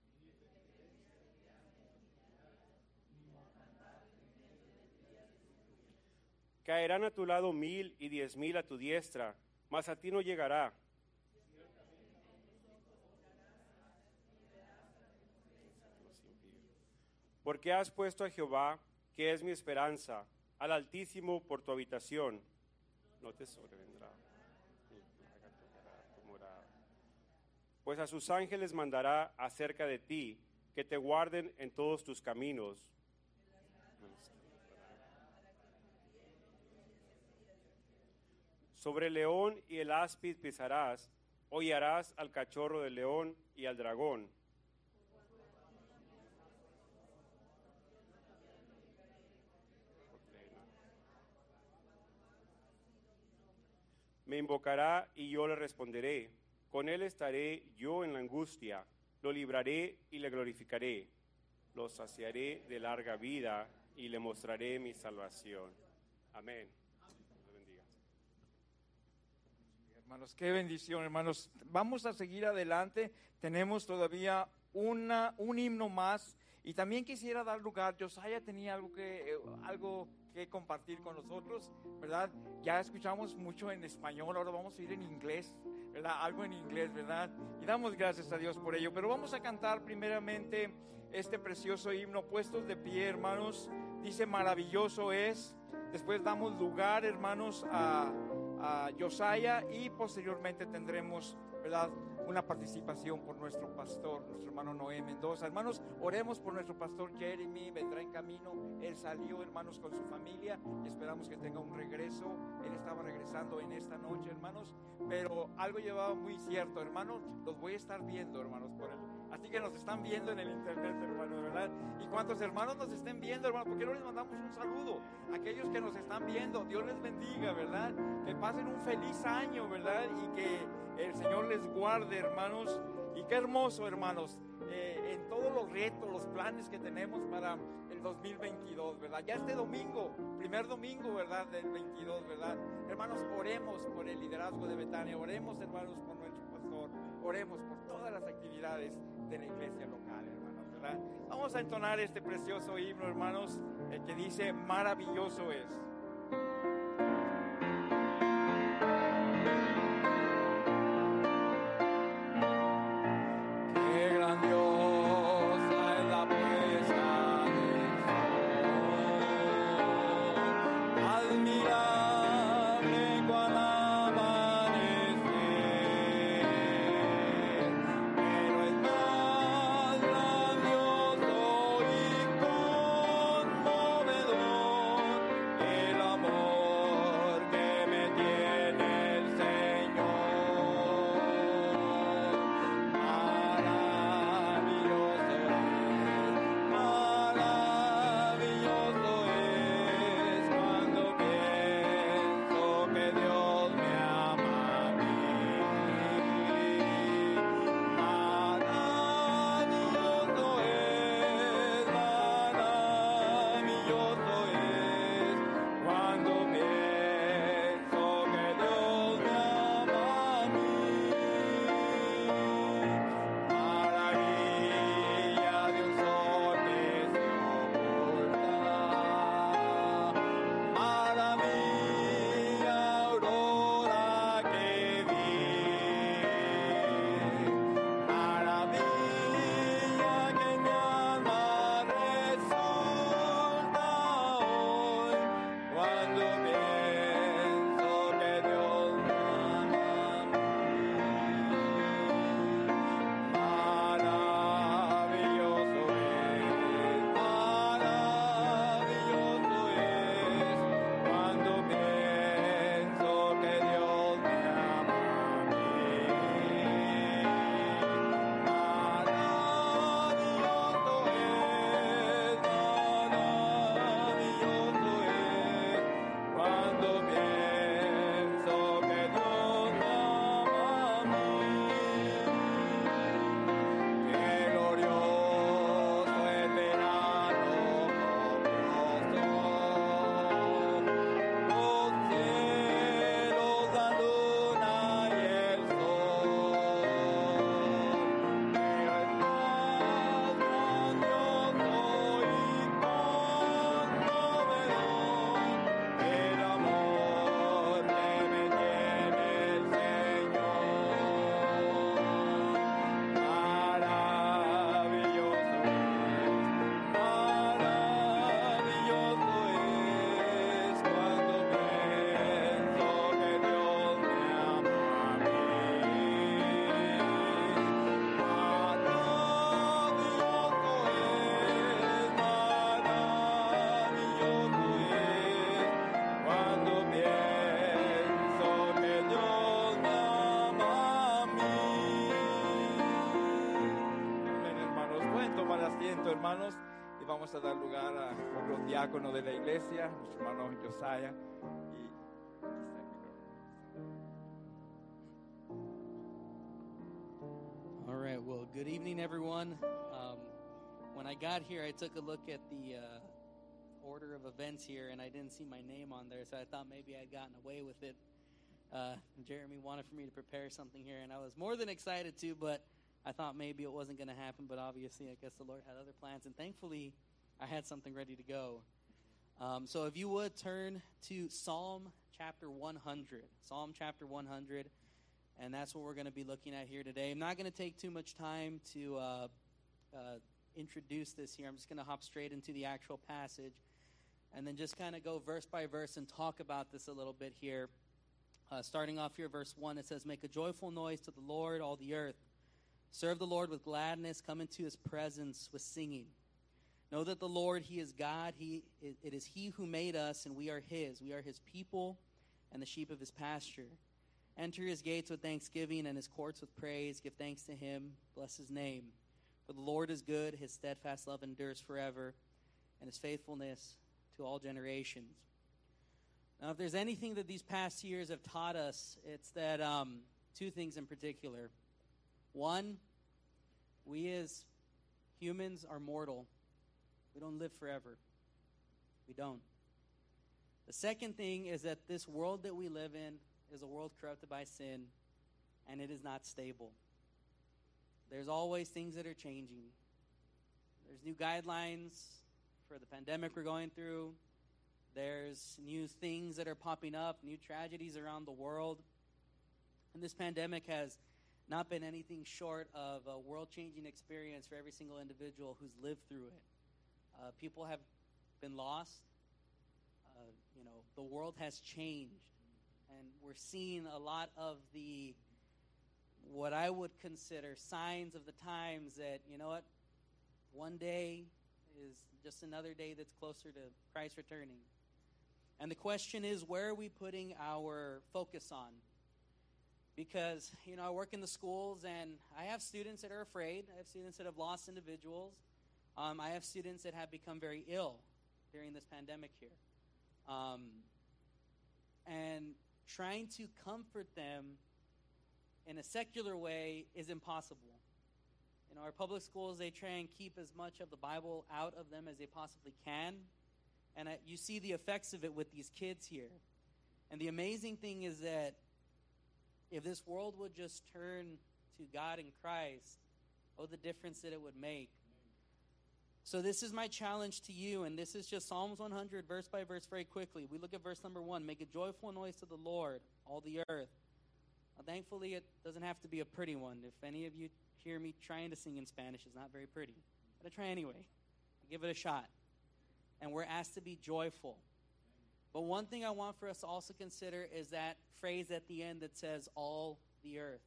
Caerán a tu lado 1000 y 10,000 a tu diestra, mas a ti no llegará. Porque has puesto a Jehová, que es mi esperanza, al Altísimo por tu habitación. No te sobrevendrá ni plaga tocará tu morada. Pues a sus ángeles mandará acerca de ti, que te guarden en todos tus caminos. Sobre el león y el áspid pisarás, hollarás al cachorro del león y al dragón. Me invocará y yo le responderé. Con él estaré yo en la angustia. Lo libraré y le glorificaré. Lo saciaré de larga vida y le mostraré mi salvación. Amén. Hermanos, qué bendición, hermanos. Vamos a seguir adelante. Tenemos todavía un himno más. Y también quisiera dar lugar. Josiah tenía algo que compartir con nosotros, ¿verdad? Ya escuchamos mucho en español, ahora vamos a ir en inglés, ¿verdad? Algo en inglés, ¿verdad? Y damos gracias a Dios por ello. Pero vamos a cantar primeramente este precioso himno, puestos de pie, hermanos. Dice, maravilloso es. Después damos lugar, hermanos, a Josiah, y posteriormente tendremos, ¿verdad?, una participación por nuestro pastor, nuestro hermano Noé Mendoza. Hermanos, oremos por nuestro pastor Jeremy, vendrá en camino. Él salió, hermanos, con su familia y esperamos que tenga un regreso. Él estaba regresando en esta noche, hermanos, pero algo llevaba muy cierto, hermanos. Los voy a estar viendo, hermanos, por él. Así que nos están viendo en el internet, hermanos, ¿verdad? Y cuantos hermanos nos estén viendo, hermanos, ¿por qué no les mandamos un saludo? Aquellos que nos están viendo, Dios les bendiga, ¿verdad? Que pasen un feliz año, ¿verdad? Y que el Señor les guarde, hermanos. Y qué hermoso, hermanos, en todos los retos, los planes que tenemos para el 2022, ¿verdad? Ya este domingo, primer domingo, ¿verdad?, del 22, ¿verdad? Hermanos, oremos por el liderazgo de Betania, oremos, hermanos, por nuestro pastor, oremos por todas las actividades de la iglesia local, hermanos, ¿verdad? Vamos a entonar este precioso himno, hermanos, el que dice, maravilloso es. Hermanos, y vamos a dar lugar a otro diácono de la iglesia, nuestro hermano Josiah. All right, well, good evening, everyone. When I got here, I took a look at the order of events here, and I didn't see my name on there, so I thought maybe I'd gotten away with it. Jeremy wanted for me to prepare something here, and I was more than excited to, but I thought maybe it wasn't going to happen, but obviously I guess the Lord had other plans, and thankfully I had something ready to go. So if you would turn to Psalm chapter 100. Psalm chapter 100, and that's what we're going to be looking at here today. I'm not going to take too much time to introduce this here. I'm just going to hop straight into the actual passage and then just kind of go verse by verse and talk about this a little bit here. Starting off here, verse 1, it says, "Make a joyful noise to the Lord, all the earth. Serve the Lord with gladness. Come into his presence with singing. Know that the Lord, he is God. It is he who made us, and we are his. We are his people and the sheep of his pasture. Enter his gates with thanksgiving and his courts with praise. Give thanks to him. Bless his name. For the Lord is good. His steadfast love endures forever, and his faithfulness to all generations." Now, if there's anything that these past years have taught us, it's that two things in particular. One, we as humans are mortal. We don't live forever. We don't. The second thing is that this world that we live in is a world corrupted by sin, and it is not stable. There's always things that are changing. There's new guidelines for the pandemic we're going through. There's new things that are popping up, new tragedies around the world. And this pandemic has not been anything short of a world-changing experience for every single individual who's lived through it. People have been lost. The world has changed. And we're seeing a lot of what I would consider signs of the times that, one day is just another day that's closer to Christ returning. And the question is, where are we putting our focus on? Because, I work in the schools, and I have students that are afraid. I have students that have lost individuals. I have students that have become very ill during this pandemic here. And trying to comfort them in a secular way is impossible. Our public schools, they try and keep as much of the Bible out of them as they possibly can. And you see the effects of it with these kids here. And the amazing thing is that if this world would just turn to God in Christ, the difference that it would make. So this is my challenge to you, and this is just Psalms 100, verse by verse, very quickly. We look at verse number 1. "Make a joyful noise to the Lord, all the earth." Now, thankfully, it doesn't have to be a pretty one. If any of you hear me trying to sing in Spanish, it's not very pretty. But I try anyway. I give it a shot. And we're asked to be joyful. But one thing I want for us to also consider is that phrase at the end that says, "all the earth."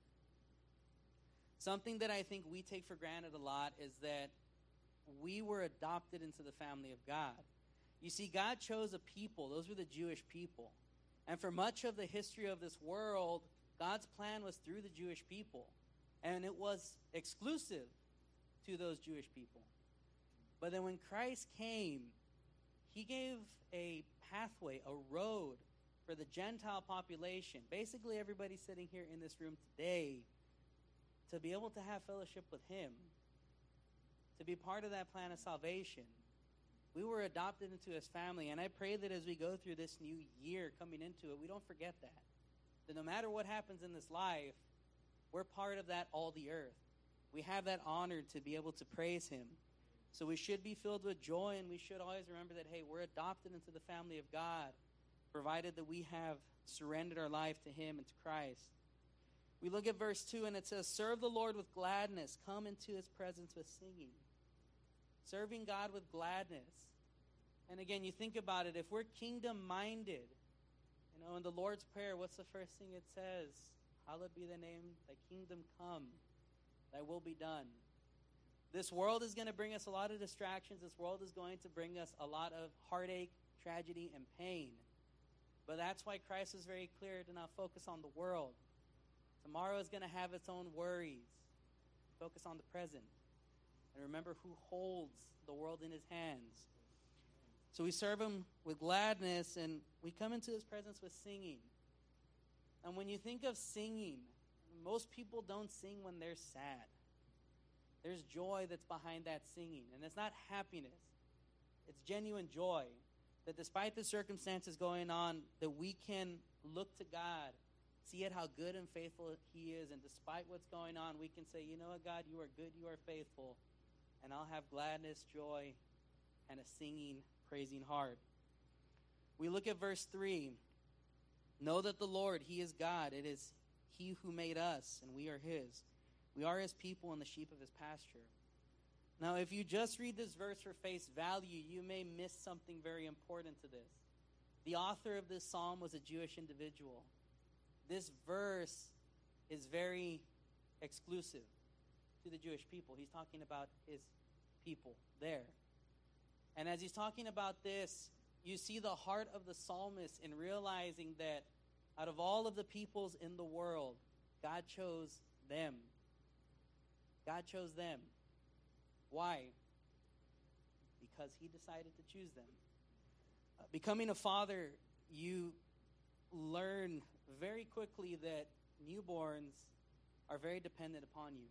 Something that I think we take for granted a lot is that we were adopted into the family of God. You see, God chose a people. Those were the Jewish people. And for much of the history of this world, God's plan was through the Jewish people. And it was exclusive to those Jewish people. But then when Christ came, he gave a pathway, a road for the Gentile population, basically everybody sitting here in this room today, to be able to have fellowship with him, to be part of that plan of salvation. We were adopted into his family, and I pray that as we go through this new year coming into it, we don't forget that. That no matter what happens in this life, we're part of that all the earth. We have that honor to be able to praise him. So we should be filled with joy, and we should always remember that, hey, we're adopted into the family of God, provided that we have surrendered our life to him and to Christ. We look at verse 2, and it says, "Serve the Lord with gladness. Come into his presence with singing." Serving God with gladness. And again, you think about it, if we're kingdom-minded, in the Lord's Prayer, what's the first thing it says? "Hallowed be thy name, thy kingdom come, thy will be done." This world is going to bring us a lot of distractions. This world is going to bring us a lot of heartache, tragedy, and pain. But that's why Christ is very clear to not focus on the world. Tomorrow is going to have its own worries. Focus on the present. And remember who holds the world in his hands. So we serve him with gladness, and we come into his presence with singing. And when you think of singing, most people don't sing when they're sad. There's joy that's behind that singing. And it's not happiness. It's genuine joy. That despite the circumstances going on, that we can look to God, see at how good and faithful he is. And despite what's going on, we can say, you know what, God, you are good, you are faithful. And I'll have gladness, joy, and a singing, praising heart. We look at verse 3. Know that the Lord, he is God. It is he who made us, and we are his. We are his people and the sheep of his pasture. Now, if you just read this verse for face value, you may miss something very important to this. The author of this psalm was a Jewish individual. This verse is very exclusive to the Jewish people. He's talking about his people there. And as he's talking about this, you see the heart of the psalmist in realizing that out of all of the peoples in the world, God chose them. God chose them. Why? Because he decided to choose them. Becoming a father, you learn very quickly that newborns are very dependent upon you.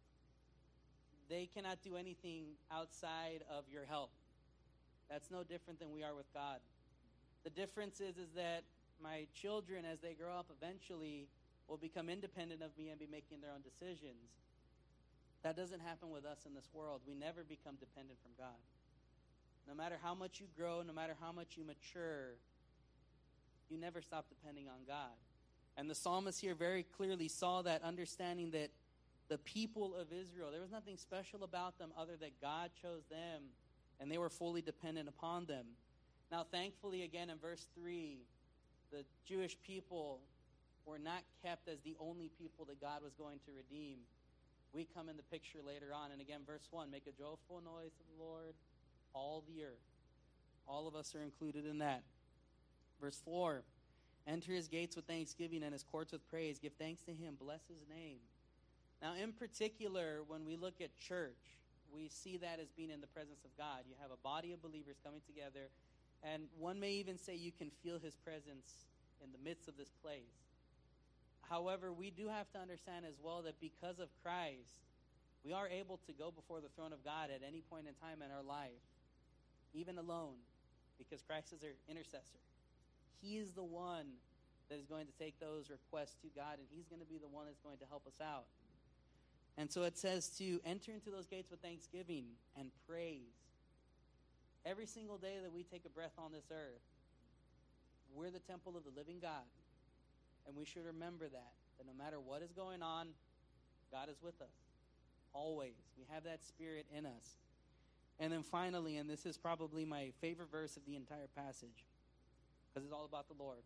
They cannot do anything outside of your help. That's no different than we are with God. The difference is that my children, as they grow up, eventually will become independent of me and be making their own decisions. That doesn't happen with us in this world. We never become dependent from God. No matter how much you grow, no matter how much you mature, you never stop depending on God. And the psalmist here very clearly saw that, understanding that the people of Israel, there was nothing special about them other than God chose them, and they were fully dependent upon them. Now, thankfully, again, in verse 3, the Jewish people were not kept as the only people that God was going to redeem. We come in the picture later on. And again, verse 1, make a joyful noise to the Lord, all the earth. All of us are included in that. Verse 4, enter his gates with thanksgiving and his courts with praise. Give thanks to him. Bless his name. Now, in particular, when we look at church, we see that as being in the presence of God. You have a body of believers coming together, and one may even say you can feel his presence in the midst of this place. However, we do have to understand as well that because of Christ, we are able to go before the throne of God at any point in time in our life, even alone, because Christ is our intercessor. He is the one that is going to take those requests to God, and he's going to be the one that's going to help us out. And so it says to enter into those gates with thanksgiving and praise. Every single day that we take a breath on this earth, we're the temple of the living God. And we should remember that no matter what is going on, God is with us. Always. We have that spirit in us. And then finally, and this is probably my favorite verse of the entire passage, because it's all about the Lord.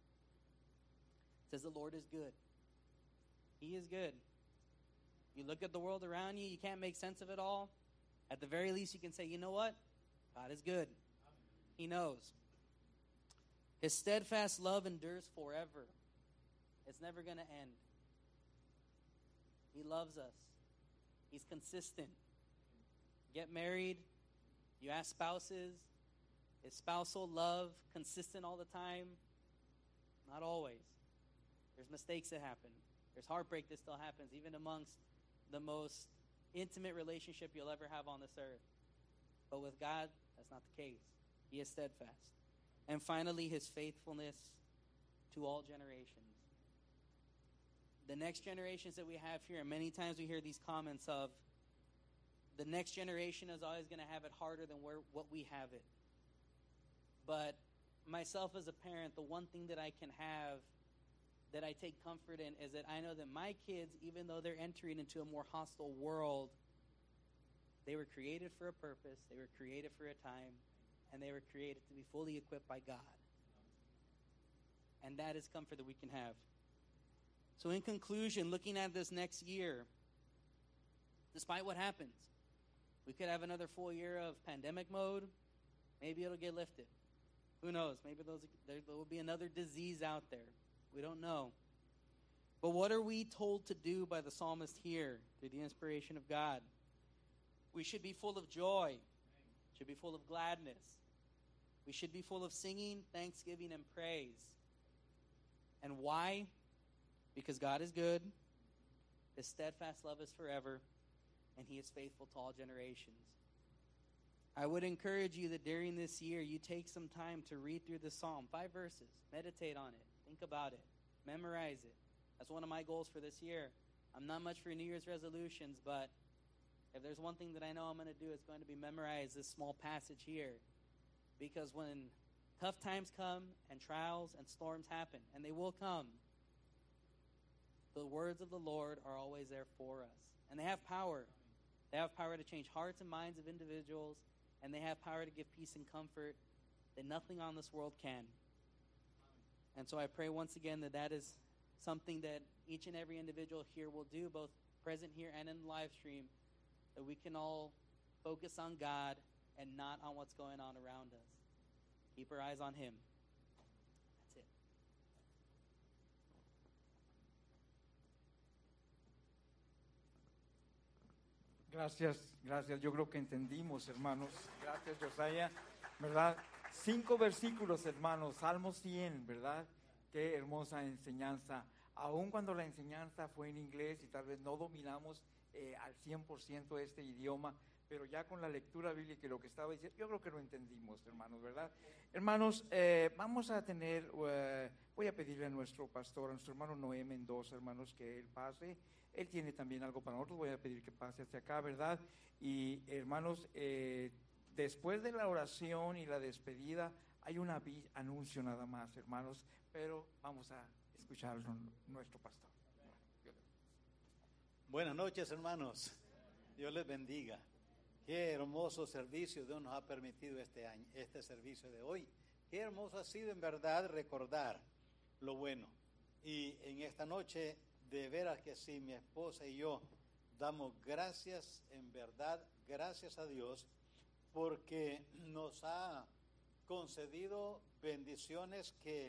It says the Lord is good. He is good. You look at the world around you, you can't make sense of it all. At the very least, you can say, you know what? God is good. He knows. His steadfast love endures forever. It's never going to end. He loves us. He's consistent. Get married. You ask spouses. Is spousal love consistent all the time? Not always. There's mistakes that happen. There's heartbreak that still happens, even amongst the most intimate relationship you'll ever have on this earth. But with God, that's not the case. He is steadfast. And finally, his faithfulness to all generations. The next generations that we have here, and many times we hear these comments of, the next generation is always going to have it harder than what we have it. But myself as a parent, the one thing that I can have that I take comfort in is that I know that my kids, even though they're entering into a more hostile world, they were created for a purpose, they were created for a time, and they were created to be fully equipped by God. And that is comfort that we can have. So in conclusion, looking at this next year, despite what happens, we could have another full year of pandemic mode. Maybe it'll get lifted. Who knows? Maybe there will be another disease out there. We don't know. But what are we told to do by the psalmist here through the inspiration of God? We should be full of joy. Should be full of gladness. We should be full of singing, thanksgiving, and praise. And why? Because God is good. His steadfast love is forever. And he is faithful to all generations. I would encourage you that during this year, you take some time to read through the psalm. 5 verses. Meditate on it. Think about it. Memorize it. That's one of my goals for this year. I'm not much for New Year's resolutions, but if there's one thing that I know I'm going to do, it's going to be memorize this small passage here. Because when tough times come and trials and storms happen, and they will come, the words of the Lord are always there for us. And they have power. They have power to change hearts and minds of individuals, and they have power to give peace and comfort that nothing on this world can. And so I pray once again that that is something that each and every individual here will do, both present here and in the live stream, that we can all focus on God and not on what's going on around us. Keep our eyes on Him. That's it. Gracias. Yo creo que entendimos, hermanos. Gracias, Josiah. ¿Verdad? 5 versículos, hermanos. Salmo 100, ¿verdad? Qué hermosa enseñanza. Aun cuando la enseñanza fue en inglés y tal vez no dominamos al 100% este idioma, pero ya con la lectura bíblica y lo que estaba diciendo, yo creo que lo entendimos, hermanos, ¿verdad? Hermanos, vamos a tener, voy a pedirle a nuestro pastor, a nuestro hermano Noé Mendoza, hermanos, que él pase. Él tiene también algo para nosotros, voy a pedir que pase hacia acá, ¿verdad? Y hermanos, después de la oración y la despedida, hay un anuncio nada más, hermanos, pero vamos a escuchar a nuestro pastor. Buenas noches, hermanos. Dios les bendiga. Qué hermoso servicio Dios nos ha permitido este año, este servicio de hoy. Qué hermoso ha sido en verdad recordar lo bueno. Y en esta noche, de veras que sí, mi esposa y yo damos gracias, en verdad, gracias a Dios, porque nos ha concedido bendiciones que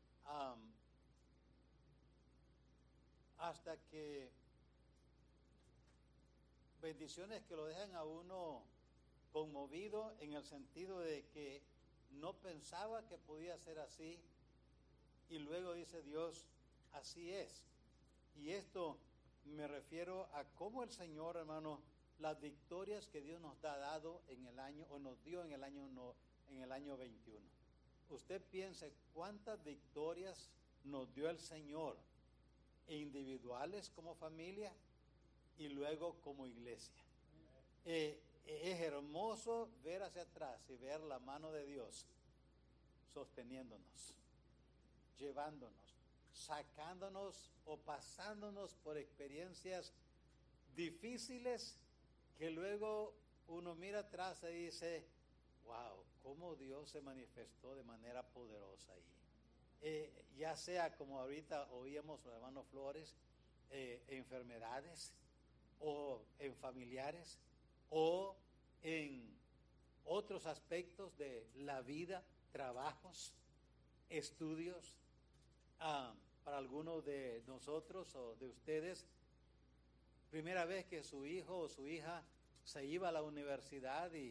bendiciones que lo dejan a uno conmovido, en el sentido de que no pensaba que podía ser así, y luego dice Dios, así es. Y esto me refiero a cómo el Señor, hermano, las victorias que Dios nos ha dado en el año, o nos dio en el año 21. Usted piense cuántas victorias nos dio el Señor, individuales como familia y luego como iglesia. Es hermoso ver hacia atrás y ver la mano de Dios sosteniéndonos, llevándonos, sacándonos o pasándonos por experiencias difíciles que luego uno mira atrás y dice, wow, cómo Dios se manifestó de manera poderosa ahí. Ya sea como ahorita oíamos los hermanos Flores, enfermedades, o en familiares, o en otros aspectos de la vida, trabajos, estudios. Para algunos de nosotros o de ustedes, primera vez que su hijo o su hija se iba a la universidad y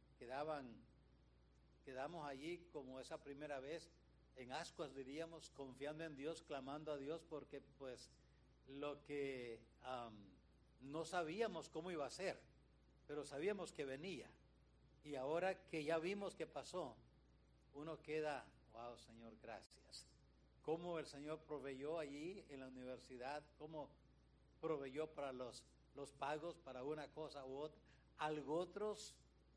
quedamos allí como esa primera vez, en ascuas diríamos, confiando en Dios, clamando a Dios, porque pues lo que no sabíamos cómo iba a ser, pero sabíamos que venía. Y ahora que ya vimos que pasó, uno queda, wow, Señor, gracias. Cómo el Señor proveyó allí en la universidad, cómo proveyó para los pagos, para una cosa u otra. Algo otros,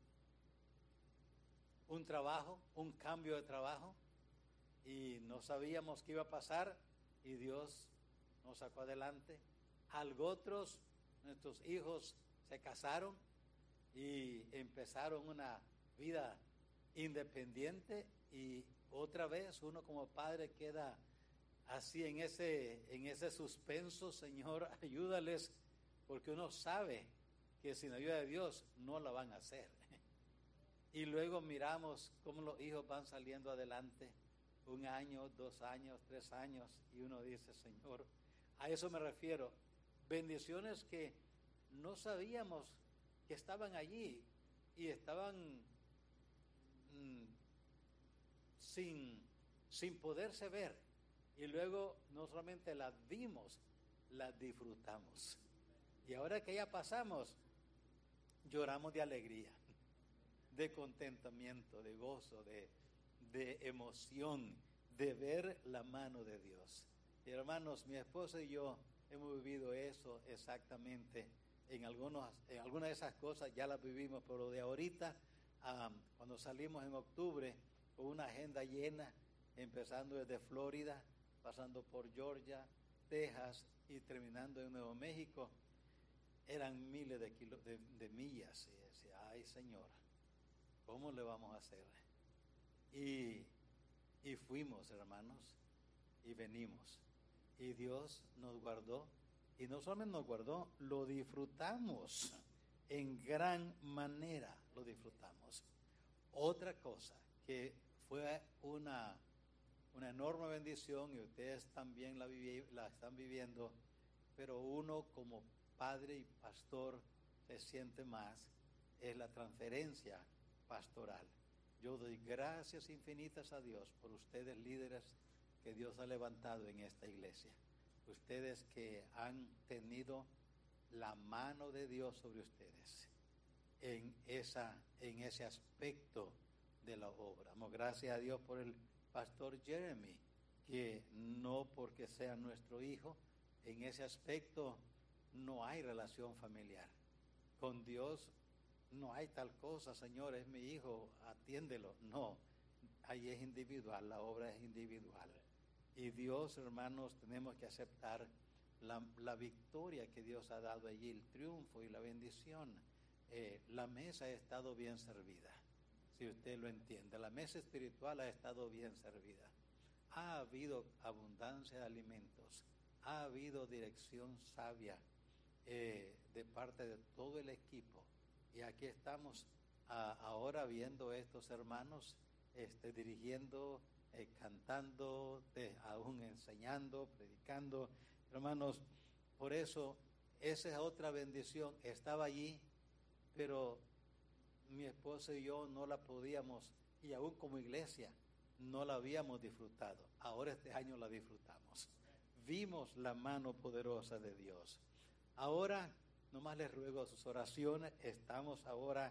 un trabajo, un cambio de trabajo, y no sabíamos qué iba a pasar, y Dios nos sacó adelante. Algo otros, nuestros hijos se casaron y empezaron una vida independiente, y otra vez uno como padre queda así en ese suspenso. Señor, ayúdales, porque uno sabe que sin ayuda de Dios no la van a hacer. Y luego miramos cómo los hijos van saliendo adelante, 1 año, 2 años, 3 años, y uno dice, Señor, a eso me refiero, bendiciones que no sabíamos que estaban allí y estaban sin poderse ver, y luego no solamente las vimos, las disfrutamos, y ahora que ya pasamos, lloramos de alegría, de contentamiento, de gozo, de emoción, de ver la mano de Dios. Y hermanos, mi esposa y yo hemos vivido eso exactamente. En algunas de esas cosas ya las vivimos, pero de ahorita, cuando salimos en octubre con una agenda llena, empezando desde Florida, pasando por Georgia, Texas y terminando en Nuevo México, eran miles de millas. Y decía, ay Señor, ¿cómo le vamos a hacer? Y fuimos, hermanos, y venimos. Y Dios nos guardó. Y no solamente nos guardó, lo disfrutamos en gran manera, lo disfrutamos. Otra cosa que fue una enorme bendición, y ustedes también la están viviendo, pero uno como padre y pastor se siente más, es la transferencia pastoral. Yo doy gracias infinitas a Dios por ustedes líderes que Dios ha levantado en esta iglesia. Ustedes que han tenido la mano de Dios sobre ustedes en ese aspecto de la obra. Damos gracias a Dios por el pastor Jeremy, que no porque sea nuestro hijo, en ese aspecto no hay relación familiar. Con Dios no hay tal cosa, Señor, es mi hijo, atiéndelo. No, ahí es individual, la obra es individual. Y Dios, hermanos, tenemos que aceptar la victoria que Dios ha dado allí, el triunfo y la bendición. La mesa ha estado bien servida, si usted lo entiende. La mesa espiritual ha estado bien servida. Ha habido abundancia de alimentos, ha habido dirección sabia de parte de todo el equipo. Y aquí estamos ahora viendo estos hermanos dirigiendo, cantando, aún enseñando, predicando. Hermanos, por eso esa es otra bendición. Estaba allí, pero mi esposa y yo no la podíamos, y aún como iglesia no la habíamos disfrutado. Ahora este año la disfrutamos. Vimos la mano poderosa de Dios. Ahora, nomás les ruego sus oraciones. Estamos ahora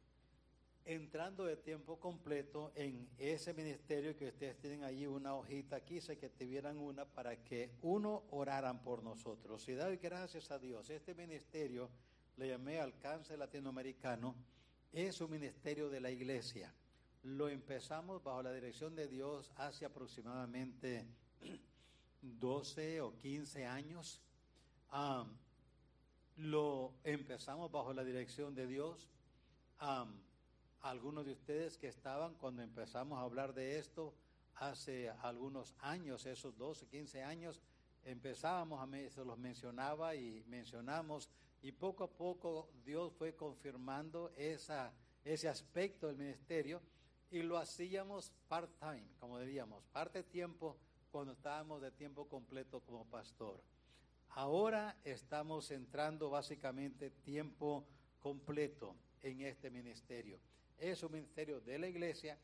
entrando de tiempo completo en ese ministerio que ustedes tienen allí, una hojita. Quise que tuvieran una para que oraran por nosotros. Y doy gracias a Dios. Este ministerio le llamé Alcance Latinoamericano. Es un ministerio de la iglesia. Lo empezamos bajo la dirección de Dios hace aproximadamente 12 o 15 años. Lo empezamos bajo la dirección de Dios. Algunos de ustedes que estaban cuando empezamos a hablar de esto hace algunos años, esos 12, 15 años, empezábamos se los mencionaba y mencionamos, y poco a poco Dios fue confirmando ese aspecto del ministerio, y lo hacíamos part-time, como diríamos, parte tiempo, cuando estábamos de tiempo completo como pastor. Ahora estamos entrando básicamente tiempo completo en este ministerio. Es un ministerio de la iglesia.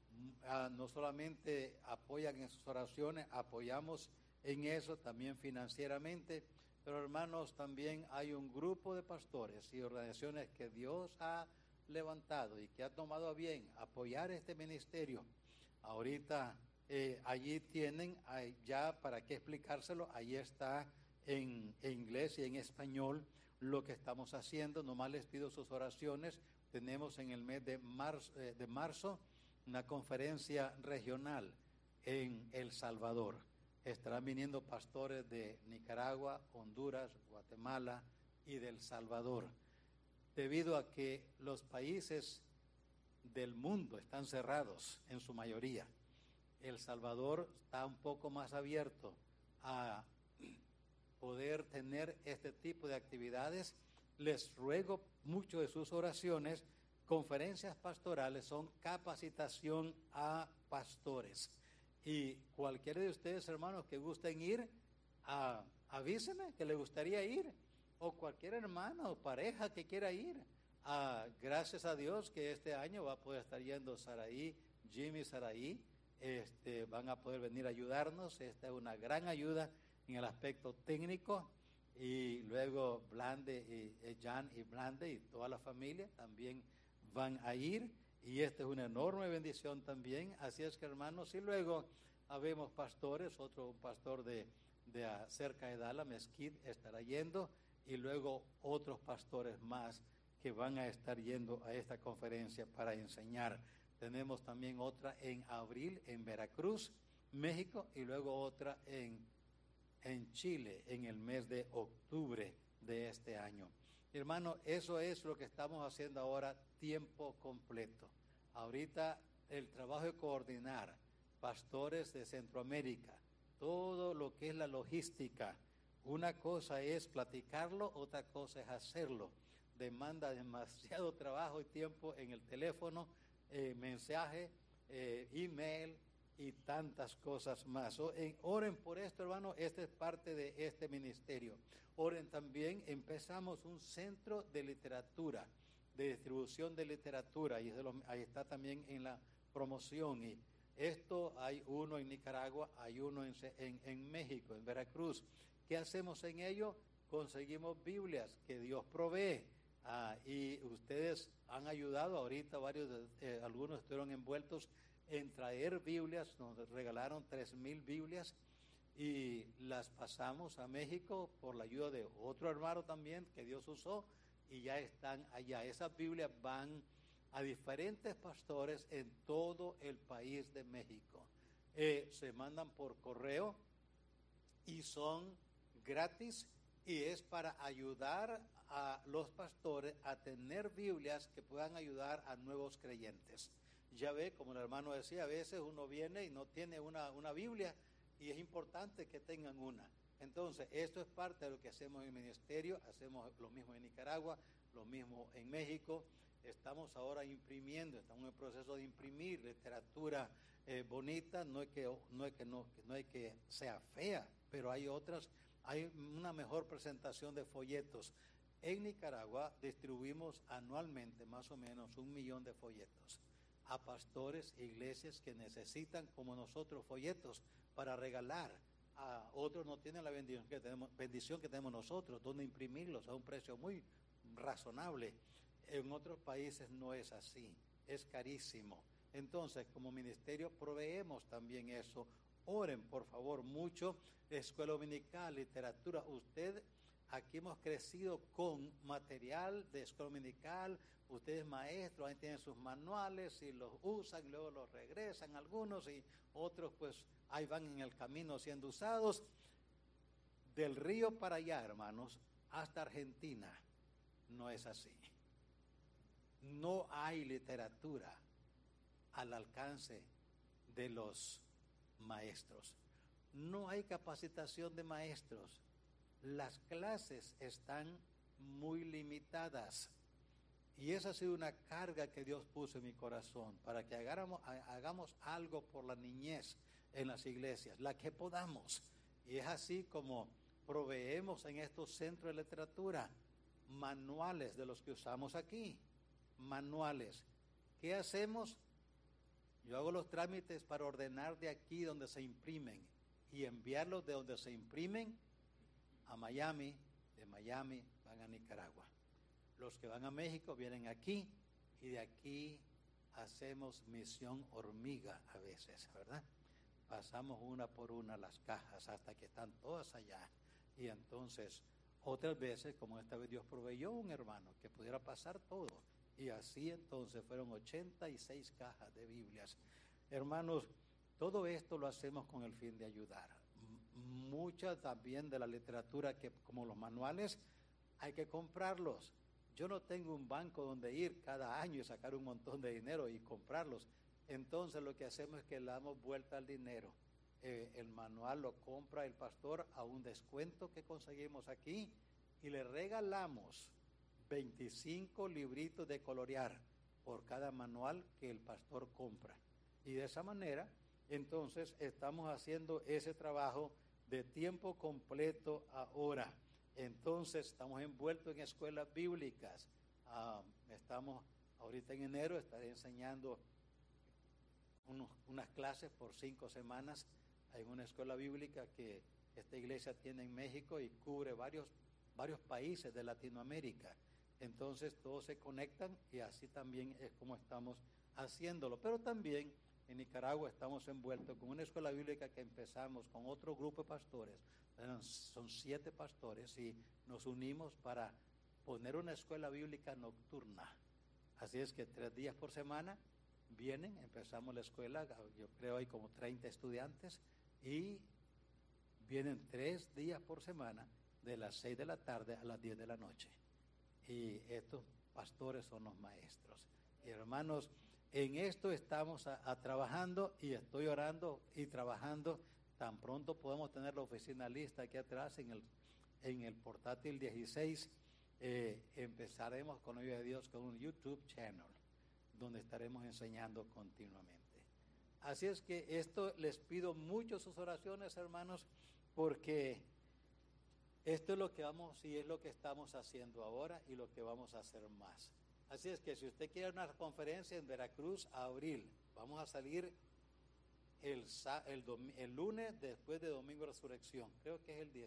No solamente apoyan en sus oraciones, apoyamos en eso también financieramente, pero hermanos, también hay un grupo de pastores y organizaciones que Dios ha levantado y que ha tomado a bien apoyar este ministerio. Ahorita allí tienen, ya para qué explicárselo, ahí está en inglés y en español lo que estamos haciendo. Nomás les pido sus oraciones. Tenemos en el mes de marzo una conferencia regional en El Salvador. Estarán viniendo pastores de Nicaragua, Honduras, Guatemala y de El Salvador. Debido a que los países del mundo están cerrados en su mayoría, El Salvador está un poco más abierto a poder tener este tipo de actividades. Les ruego mucho de sus oraciones. Conferencias pastorales son capacitación a pastores. Y cualquiera de ustedes, hermanos, que gusten ir, avísenme que le gustaría ir. O cualquier hermano o pareja que quiera ir. Gracias a Dios que este año va a poder estar yendo Saraí, Jimmy, Saraí. Van a poder venir a ayudarnos. Esta es una gran ayuda en el aspecto técnico. Y luego Blande y Jan y Blande y toda la familia también van a ir, y esta es una enorme bendición también. Así es que, hermanos, y luego habemos pastores, un pastor de de cerca de Dallas, Mesquite, estará yendo, y luego otros pastores más que van a estar yendo a esta conferencia para enseñar. Tenemos también otra en abril en Veracruz, México, y luego otra en Chile en el mes de octubre de este año. Hermano, eso es lo que estamos haciendo ahora, tiempo completo. Ahorita el trabajo de coordinar pastores de Centroamérica, todo lo que es la logística, una cosa es platicarlo, otra cosa es hacerlo. Demanda demasiado trabajo y tiempo en el teléfono, mensaje, email y tantas cosas más. Oren por esto, hermano, esta es parte de este ministerio. Oren también, empezamos un centro de literatura, de distribución de literatura, y ahí está también en la promoción. Y esto hay uno en Nicaragua, hay uno en México, en Veracruz. ¿Qué hacemos en ello? Conseguimos Biblias que Dios provee. Y ustedes han ayudado ahorita, algunos estuvieron envueltos en traer Biblias, nos regalaron 3,000 Biblias y las pasamos a México por la ayuda de otro hermano también que Dios usó, y ya están allá. Esas Biblias van a diferentes pastores en todo el país de México. Se mandan por correo y son gratis, y es para ayudar a los pastores a tener Biblias que puedan ayudar a nuevos creyentes. Ya ve, como el hermano decía, a veces uno viene y no tiene una Biblia, y es importante que tengan una. Entonces, esto es parte de lo que hacemos en el ministerio. Hacemos lo mismo en Nicaragua, lo mismo en México. Estamos ahora imprimiendo, estamos en el proceso de imprimir literatura bonita. No es que sea fea, pero hay una mejor presentación de folletos. En Nicaragua distribuimos anualmente más o menos 1 millón de folletos a pastores e iglesias que necesitan, como nosotros, folletos para regalar. A otros no tienen la bendición que tenemos nosotros, donde imprimirlos a un precio muy razonable. En otros países no es así, es carísimo. Entonces, como ministerio proveemos también eso. Oren, por favor, mucho. Escuela dominical, literatura. Aquí hemos crecido con material de escuela dominical. Ustedes maestros, ahí tienen sus manuales y los usan, y luego los regresan algunos, y otros pues ahí van en el camino siendo usados. Del río para allá, hermanos, hasta Argentina, no es así. No hay literatura al alcance de los maestros. No hay capacitación de maestros. Las clases están muy limitadas. Y esa ha sido una carga que Dios puso en mi corazón, para que hagamos algo por la niñez en las iglesias, la que podamos. Y es así como proveemos en estos centros de literatura manuales de los que usamos aquí. Manuales. ¿Qué hacemos? Yo hago los trámites para ordenar de aquí donde se imprimen y enviarlos de donde se imprimen a Miami, de Miami van a Nicaragua. Los que van a México vienen aquí, y de aquí hacemos misión hormiga a veces, ¿verdad? Pasamos una por una las cajas hasta que están todas allá. Y entonces, otras veces, como esta vez Dios proveyó un hermano que pudiera pasar todo. Y así entonces fueron 86 cajas de Biblias. Hermanos, todo esto lo hacemos con el fin de ayudar. Mucha también de la literatura, que como los manuales, hay que comprarlos. Yo no tengo un banco donde ir cada año y sacar un montón de dinero y comprarlos. Entonces lo que hacemos es que le damos vuelta al dinero. El manual lo compra el pastor a un descuento que conseguimos aquí, y le regalamos 25 libritos de colorear por cada manual que el pastor compra. Y de esa manera, entonces, estamos haciendo ese trabajo de tiempo completo ahora. Entonces, estamos envueltos en escuelas bíblicas. Estamos ahorita en enero, estaré enseñando unas clases por 5 semanas en una escuela bíblica que esta iglesia tiene en México, y cubre varios países de Latinoamérica. Entonces todos se conectan, y así también es como estamos haciéndolo. Pero también en Nicaragua estamos envueltos con una escuela bíblica que empezamos con otro grupo de pastores, Son 7 pastores y nos unimos para poner una escuela bíblica nocturna. Así es que 3 días por semana vienen, empezamos la escuela, yo creo hay como 30 estudiantes y vienen 3 días por semana de las 6 de la tarde a las 10 de la noche. Y estos pastores son los maestros. Y hermanos, en esto estamos trabajando y estoy orando y trabajando. Tan pronto podemos tener la oficina lista aquí atrás en el portátil 16. Empezaremos con la ayuda de Dios con un YouTube channel donde estaremos enseñando continuamente. Así es que esto les pido mucho sus oraciones, hermanos, porque esto es lo que vamos y es lo que estamos haciendo ahora y lo que vamos a hacer más. Así es que si usted quiere una conferencia en Veracruz, abril, vamos a salir el lunes después de Domingo de Resurrección, creo que es el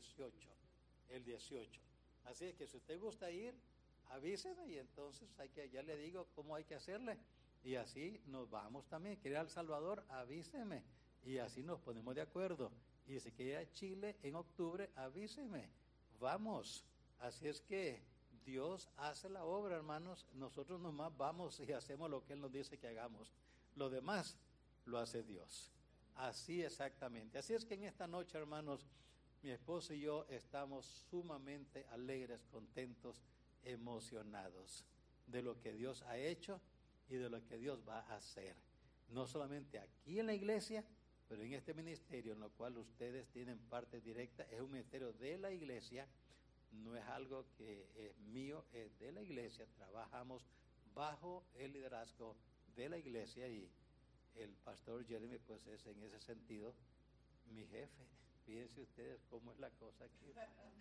18. Así es que si usted gusta ir, avíseme y entonces ya le digo cómo hay que hacerle. Y así nos vamos también. ¿Quiere ir a El Salvador? Avíseme. Y así nos ponemos de acuerdo. Y si quiere ir a Chile en octubre, avíseme. Vamos. Así es que Dios hace la obra, hermanos. Nosotros nomás vamos y hacemos lo que Él nos dice que hagamos. Lo demás lo hace Dios. Así exactamente. Así es que en esta noche, hermanos, mi esposo y yo estamos sumamente alegres, contentos, emocionados de lo que Dios ha hecho y de lo que Dios va a hacer. No solamente aquí en la iglesia, pero en este ministerio en lo cual ustedes tienen parte directa. Es un ministerio de la iglesia, no es algo que es mío, es de la iglesia. Trabajamos bajo el liderazgo de la iglesia y el pastor Jeremy pues es en ese sentido mi jefe. Fíjense ustedes cómo es la cosa aquí.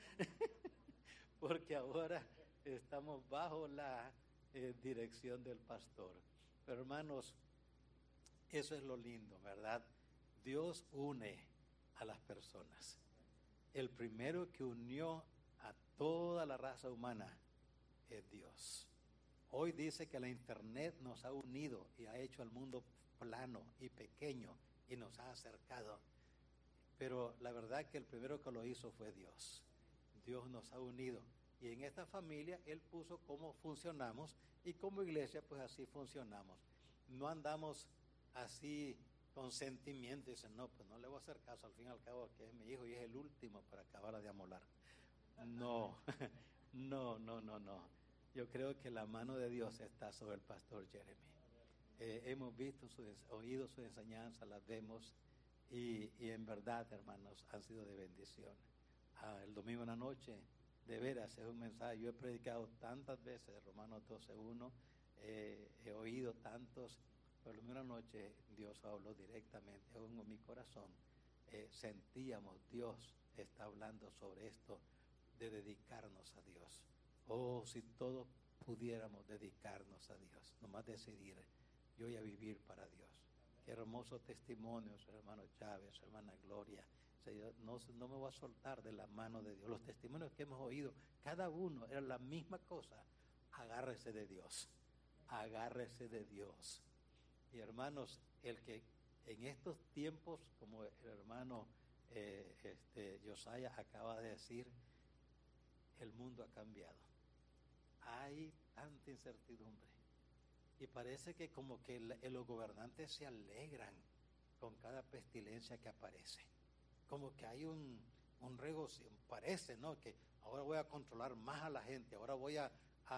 Porque ahora estamos bajo la dirección del pastor. Pero hermanos, eso es lo lindo, ¿verdad? Dios une a las personas. El primero que unió a toda la raza humana es Dios. Hoy dice que la internet nos ha unido y ha hecho al mundo plano y pequeño y nos ha acercado. Pero la verdad que el primero que lo hizo fue Dios. Dios nos ha unido. Y en esta familia Él puso cómo funcionamos y como iglesia pues así funcionamos. No andamos así con sentimiento y dicen, no, pues no le voy a hacer caso, al fin y al cabo que es mi hijo y es el último para acabar de amolar. No, no. Yo creo que la mano de Dios está sobre el pastor Jeremy. Hemos visto, oído su enseñanza, las vemos y en verdad, hermanos, han sido de bendición. El domingo en la noche, de veras, es un mensaje. Yo he predicado tantas veces Romanos 12:1, he oído tantos, pero el domingo en la noche Dios habló directamente en mi corazón. Sentíamos, Dios está hablando sobre esto de dedicarnos a Dios. Oh, si todos pudiéramos dedicarnos a Dios, nomás decidir, yo voy a vivir para Dios. Qué hermosos testimonios, hermano Chávez, hermana Gloria. No me voy a soltar de la mano de Dios. Los testimonios que hemos oído, cada uno era la misma cosa. Agárrese de Dios. Agárrese de Dios. Y hermanos, el que en estos tiempos, como el hermano Josiah acaba de decir, el mundo ha cambiado. Hay tanta incertidumbre. Y parece que como que los gobernantes se alegran con cada pestilencia que aparece. Como que hay un regocijo, parece, ¿no? Que ahora voy a controlar más a la gente, ahora voy a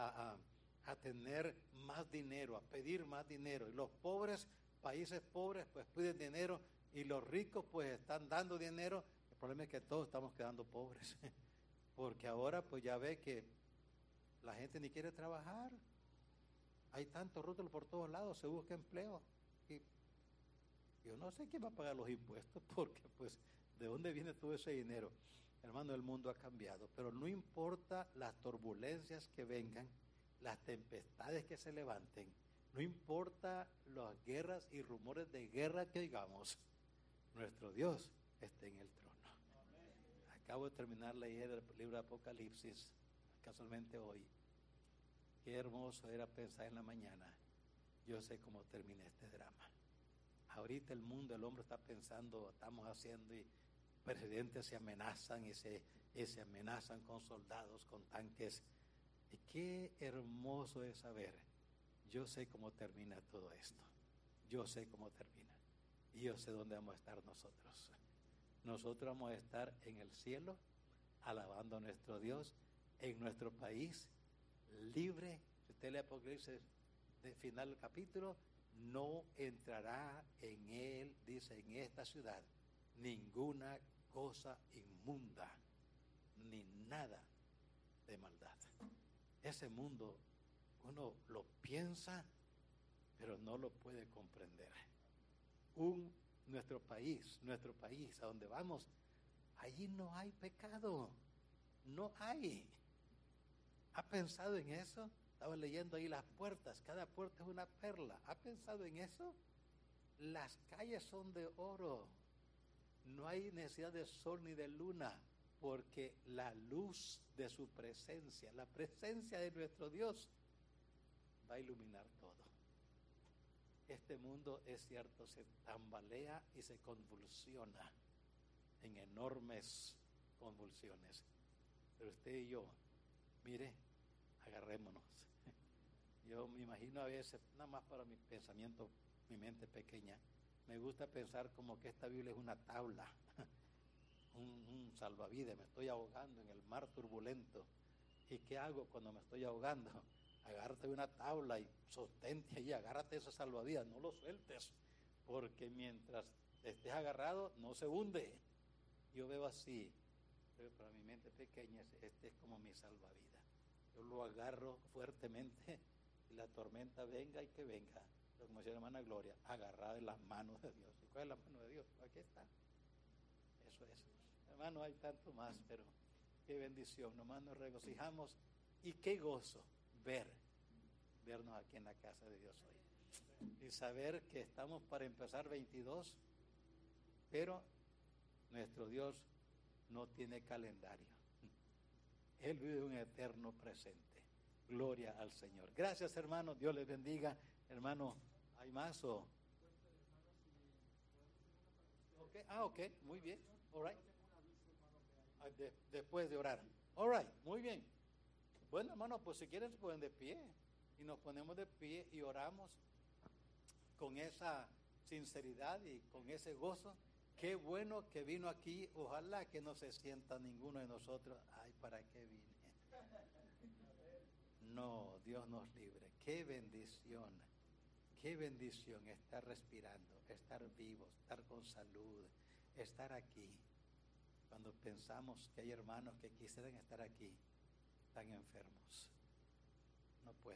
tener más dinero, a pedir más dinero. Y los pobres, países pobres, pues piden dinero y los ricos pues están dando dinero. El problema es que todos estamos quedando pobres. Porque ahora pues ya ve que la gente ni quiere trabajar. Hay tantos rótulos por todos lados, se busca empleo. Y yo no sé quién va a pagar los impuestos, porque pues, ¿de dónde viene todo ese dinero? Hermano, el mundo ha cambiado, pero no importa las turbulencias que vengan, las tempestades que se levanten, no importa las guerras y rumores de guerra que oigamos, nuestro Dios está en el trono. Acabo de terminar leer el libro de Apocalipsis, casualmente hoy. Qué hermoso era pensar en la mañana, yo sé cómo termina este drama. Ahorita el mundo, el hombre está pensando, estamos haciendo y presidentes se amenazan y se amenazan con soldados, con tanques. Y qué hermoso es saber, yo sé cómo termina todo esto. Yo sé cómo termina. Y yo sé dónde vamos a estar nosotros. Nosotros vamos a estar en el cielo, alabando a nuestro Dios, en nuestro país, libre. Si usted lee Apocalipsis del final del capítulo, no entrará en él, dice, en esta ciudad, ninguna cosa inmunda, ni nada de maldad. Ese mundo uno lo piensa, pero no lo puede comprender. Nuestro país, a donde vamos, allí no hay pecado, no hay. ¿Ha pensado en eso? Estaba leyendo ahí las puertas, cada puerta es una perla. ¿Ha pensado en eso? Las calles son de oro, no hay necesidad de sol ni de luna, porque la luz de su presencia, la presencia de nuestro Dios, va a iluminar todo. Este mundo, es cierto, se tambalea y se convulsiona en enormes convulsiones. Pero usted y yo, mire, agarrémonos. Yo me imagino a veces, nada más para mi pensamiento, mi mente pequeña, me gusta pensar como que esta Biblia es una tabla, un salvavidas. Me estoy ahogando en el mar turbulento. ¿Y qué hago cuando me estoy ahogando? Agárrate una tabla y sostente ahí, agárrate ese salvavidas, no lo sueltes, porque mientras estés agarrado no se hunde. Yo veo así, pero para mi mente pequeña este es como mi salvavidas. Yo lo agarro fuertemente y la tormenta venga y que venga, pero como decía la hermana Gloria, agarrada en las manos de Dios. ¿Y cuál es la mano de Dios? Aquí está. Eso es. Hermano, hay tanto más, pero qué bendición. Nomás nos regocijamos y qué gozo vernos aquí en la casa de Dios hoy y saber que estamos para empezar 22, pero nuestro Dios no tiene calendario. Él vive un eterno presente. Gloria al Señor. Gracias, hermano. Dios les bendiga. Hermano, ¿hay más o? Ok, muy bien. All right. Después de orar. All right, muy bien. Bueno, hermano, pues si quieren se ponen de pie y nos ponemos de pie y oramos con esa sinceridad y con ese gozo. Qué bueno que vino aquí. Ojalá que no se sienta ninguno de nosotros. Ay, ¿para qué vine? No, Dios nos libre. Qué bendición estar respirando, estar vivos, estar con salud, estar aquí. Cuando pensamos que hay hermanos que quisieran estar aquí, están enfermos, no pueden.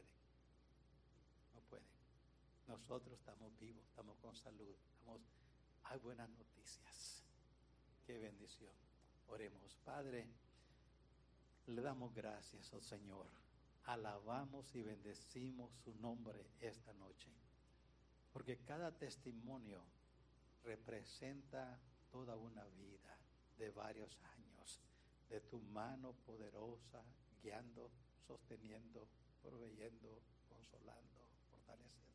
Nosotros estamos vivos, estamos con salud, hay buenas noticias. Qué bendición. Oremos. Padre, le damos gracias al Señor, alabamos y bendecimos su nombre esta noche, porque cada testimonio representa toda una vida de varios años, de tu mano poderosa, guiando, sosteniendo, proveyendo, consolando, fortaleciendo.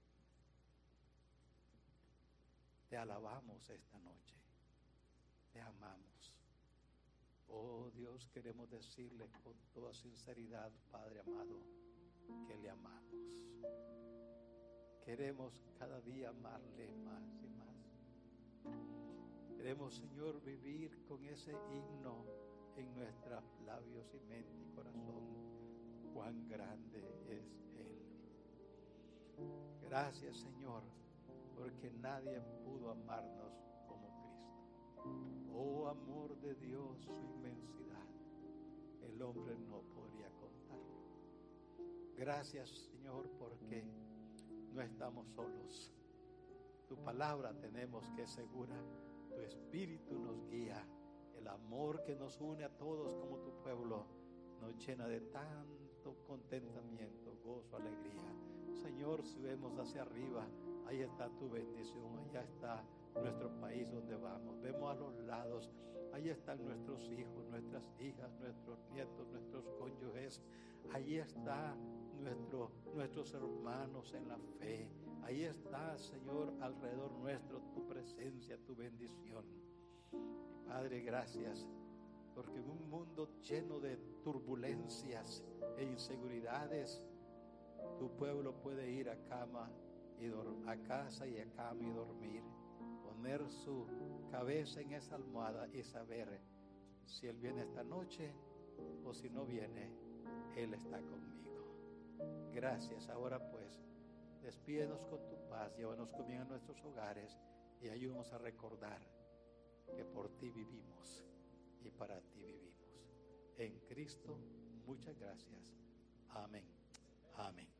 Te alabamos esta noche, te amamos. Oh Dios, queremos decirle con toda sinceridad, Padre amado, que le amamos. Queremos cada día amarle más y más. Queremos, Señor, vivir con ese himno en nuestros labios y mente y corazón. Cuán grande es Él. Gracias, Señor, porque nadie pudo amarnos como Cristo. Oh, amor de Dios, su inmensidad, el hombre no podría contarlo. Gracias, Señor, porque no estamos solos. Tu palabra tenemos que es segura. Tu espíritu nos guía. El amor que nos une a todos como tu pueblo nos llena de tanto contentamiento, gozo, alegría. Señor, si vemos hacia arriba, ahí está tu bendición, allá está nuestro país donde vamos. Vemos a los lados, ahí están nuestros hijos, nuestras hijas, nuestros nietos, nuestros cónyuges. Ahí está nuestros hermanos en la fe. Ahí está, Señor, alrededor nuestro tu presencia, tu bendición. Padre, gracias, porque en un mundo lleno de turbulencias e inseguridades, tu pueblo puede ir a casa y a cama y dormir, poner su cabeza en esa almohada y saber si Él viene esta noche o si no viene, Él está conmigo. Gracias. Ahora pues, despídenos con tu paz, llévanos conmigo a nuestros hogares y ayúdanos a recordar que por ti vivimos y para ti vivimos. En Cristo, muchas gracias. Amén. Amén.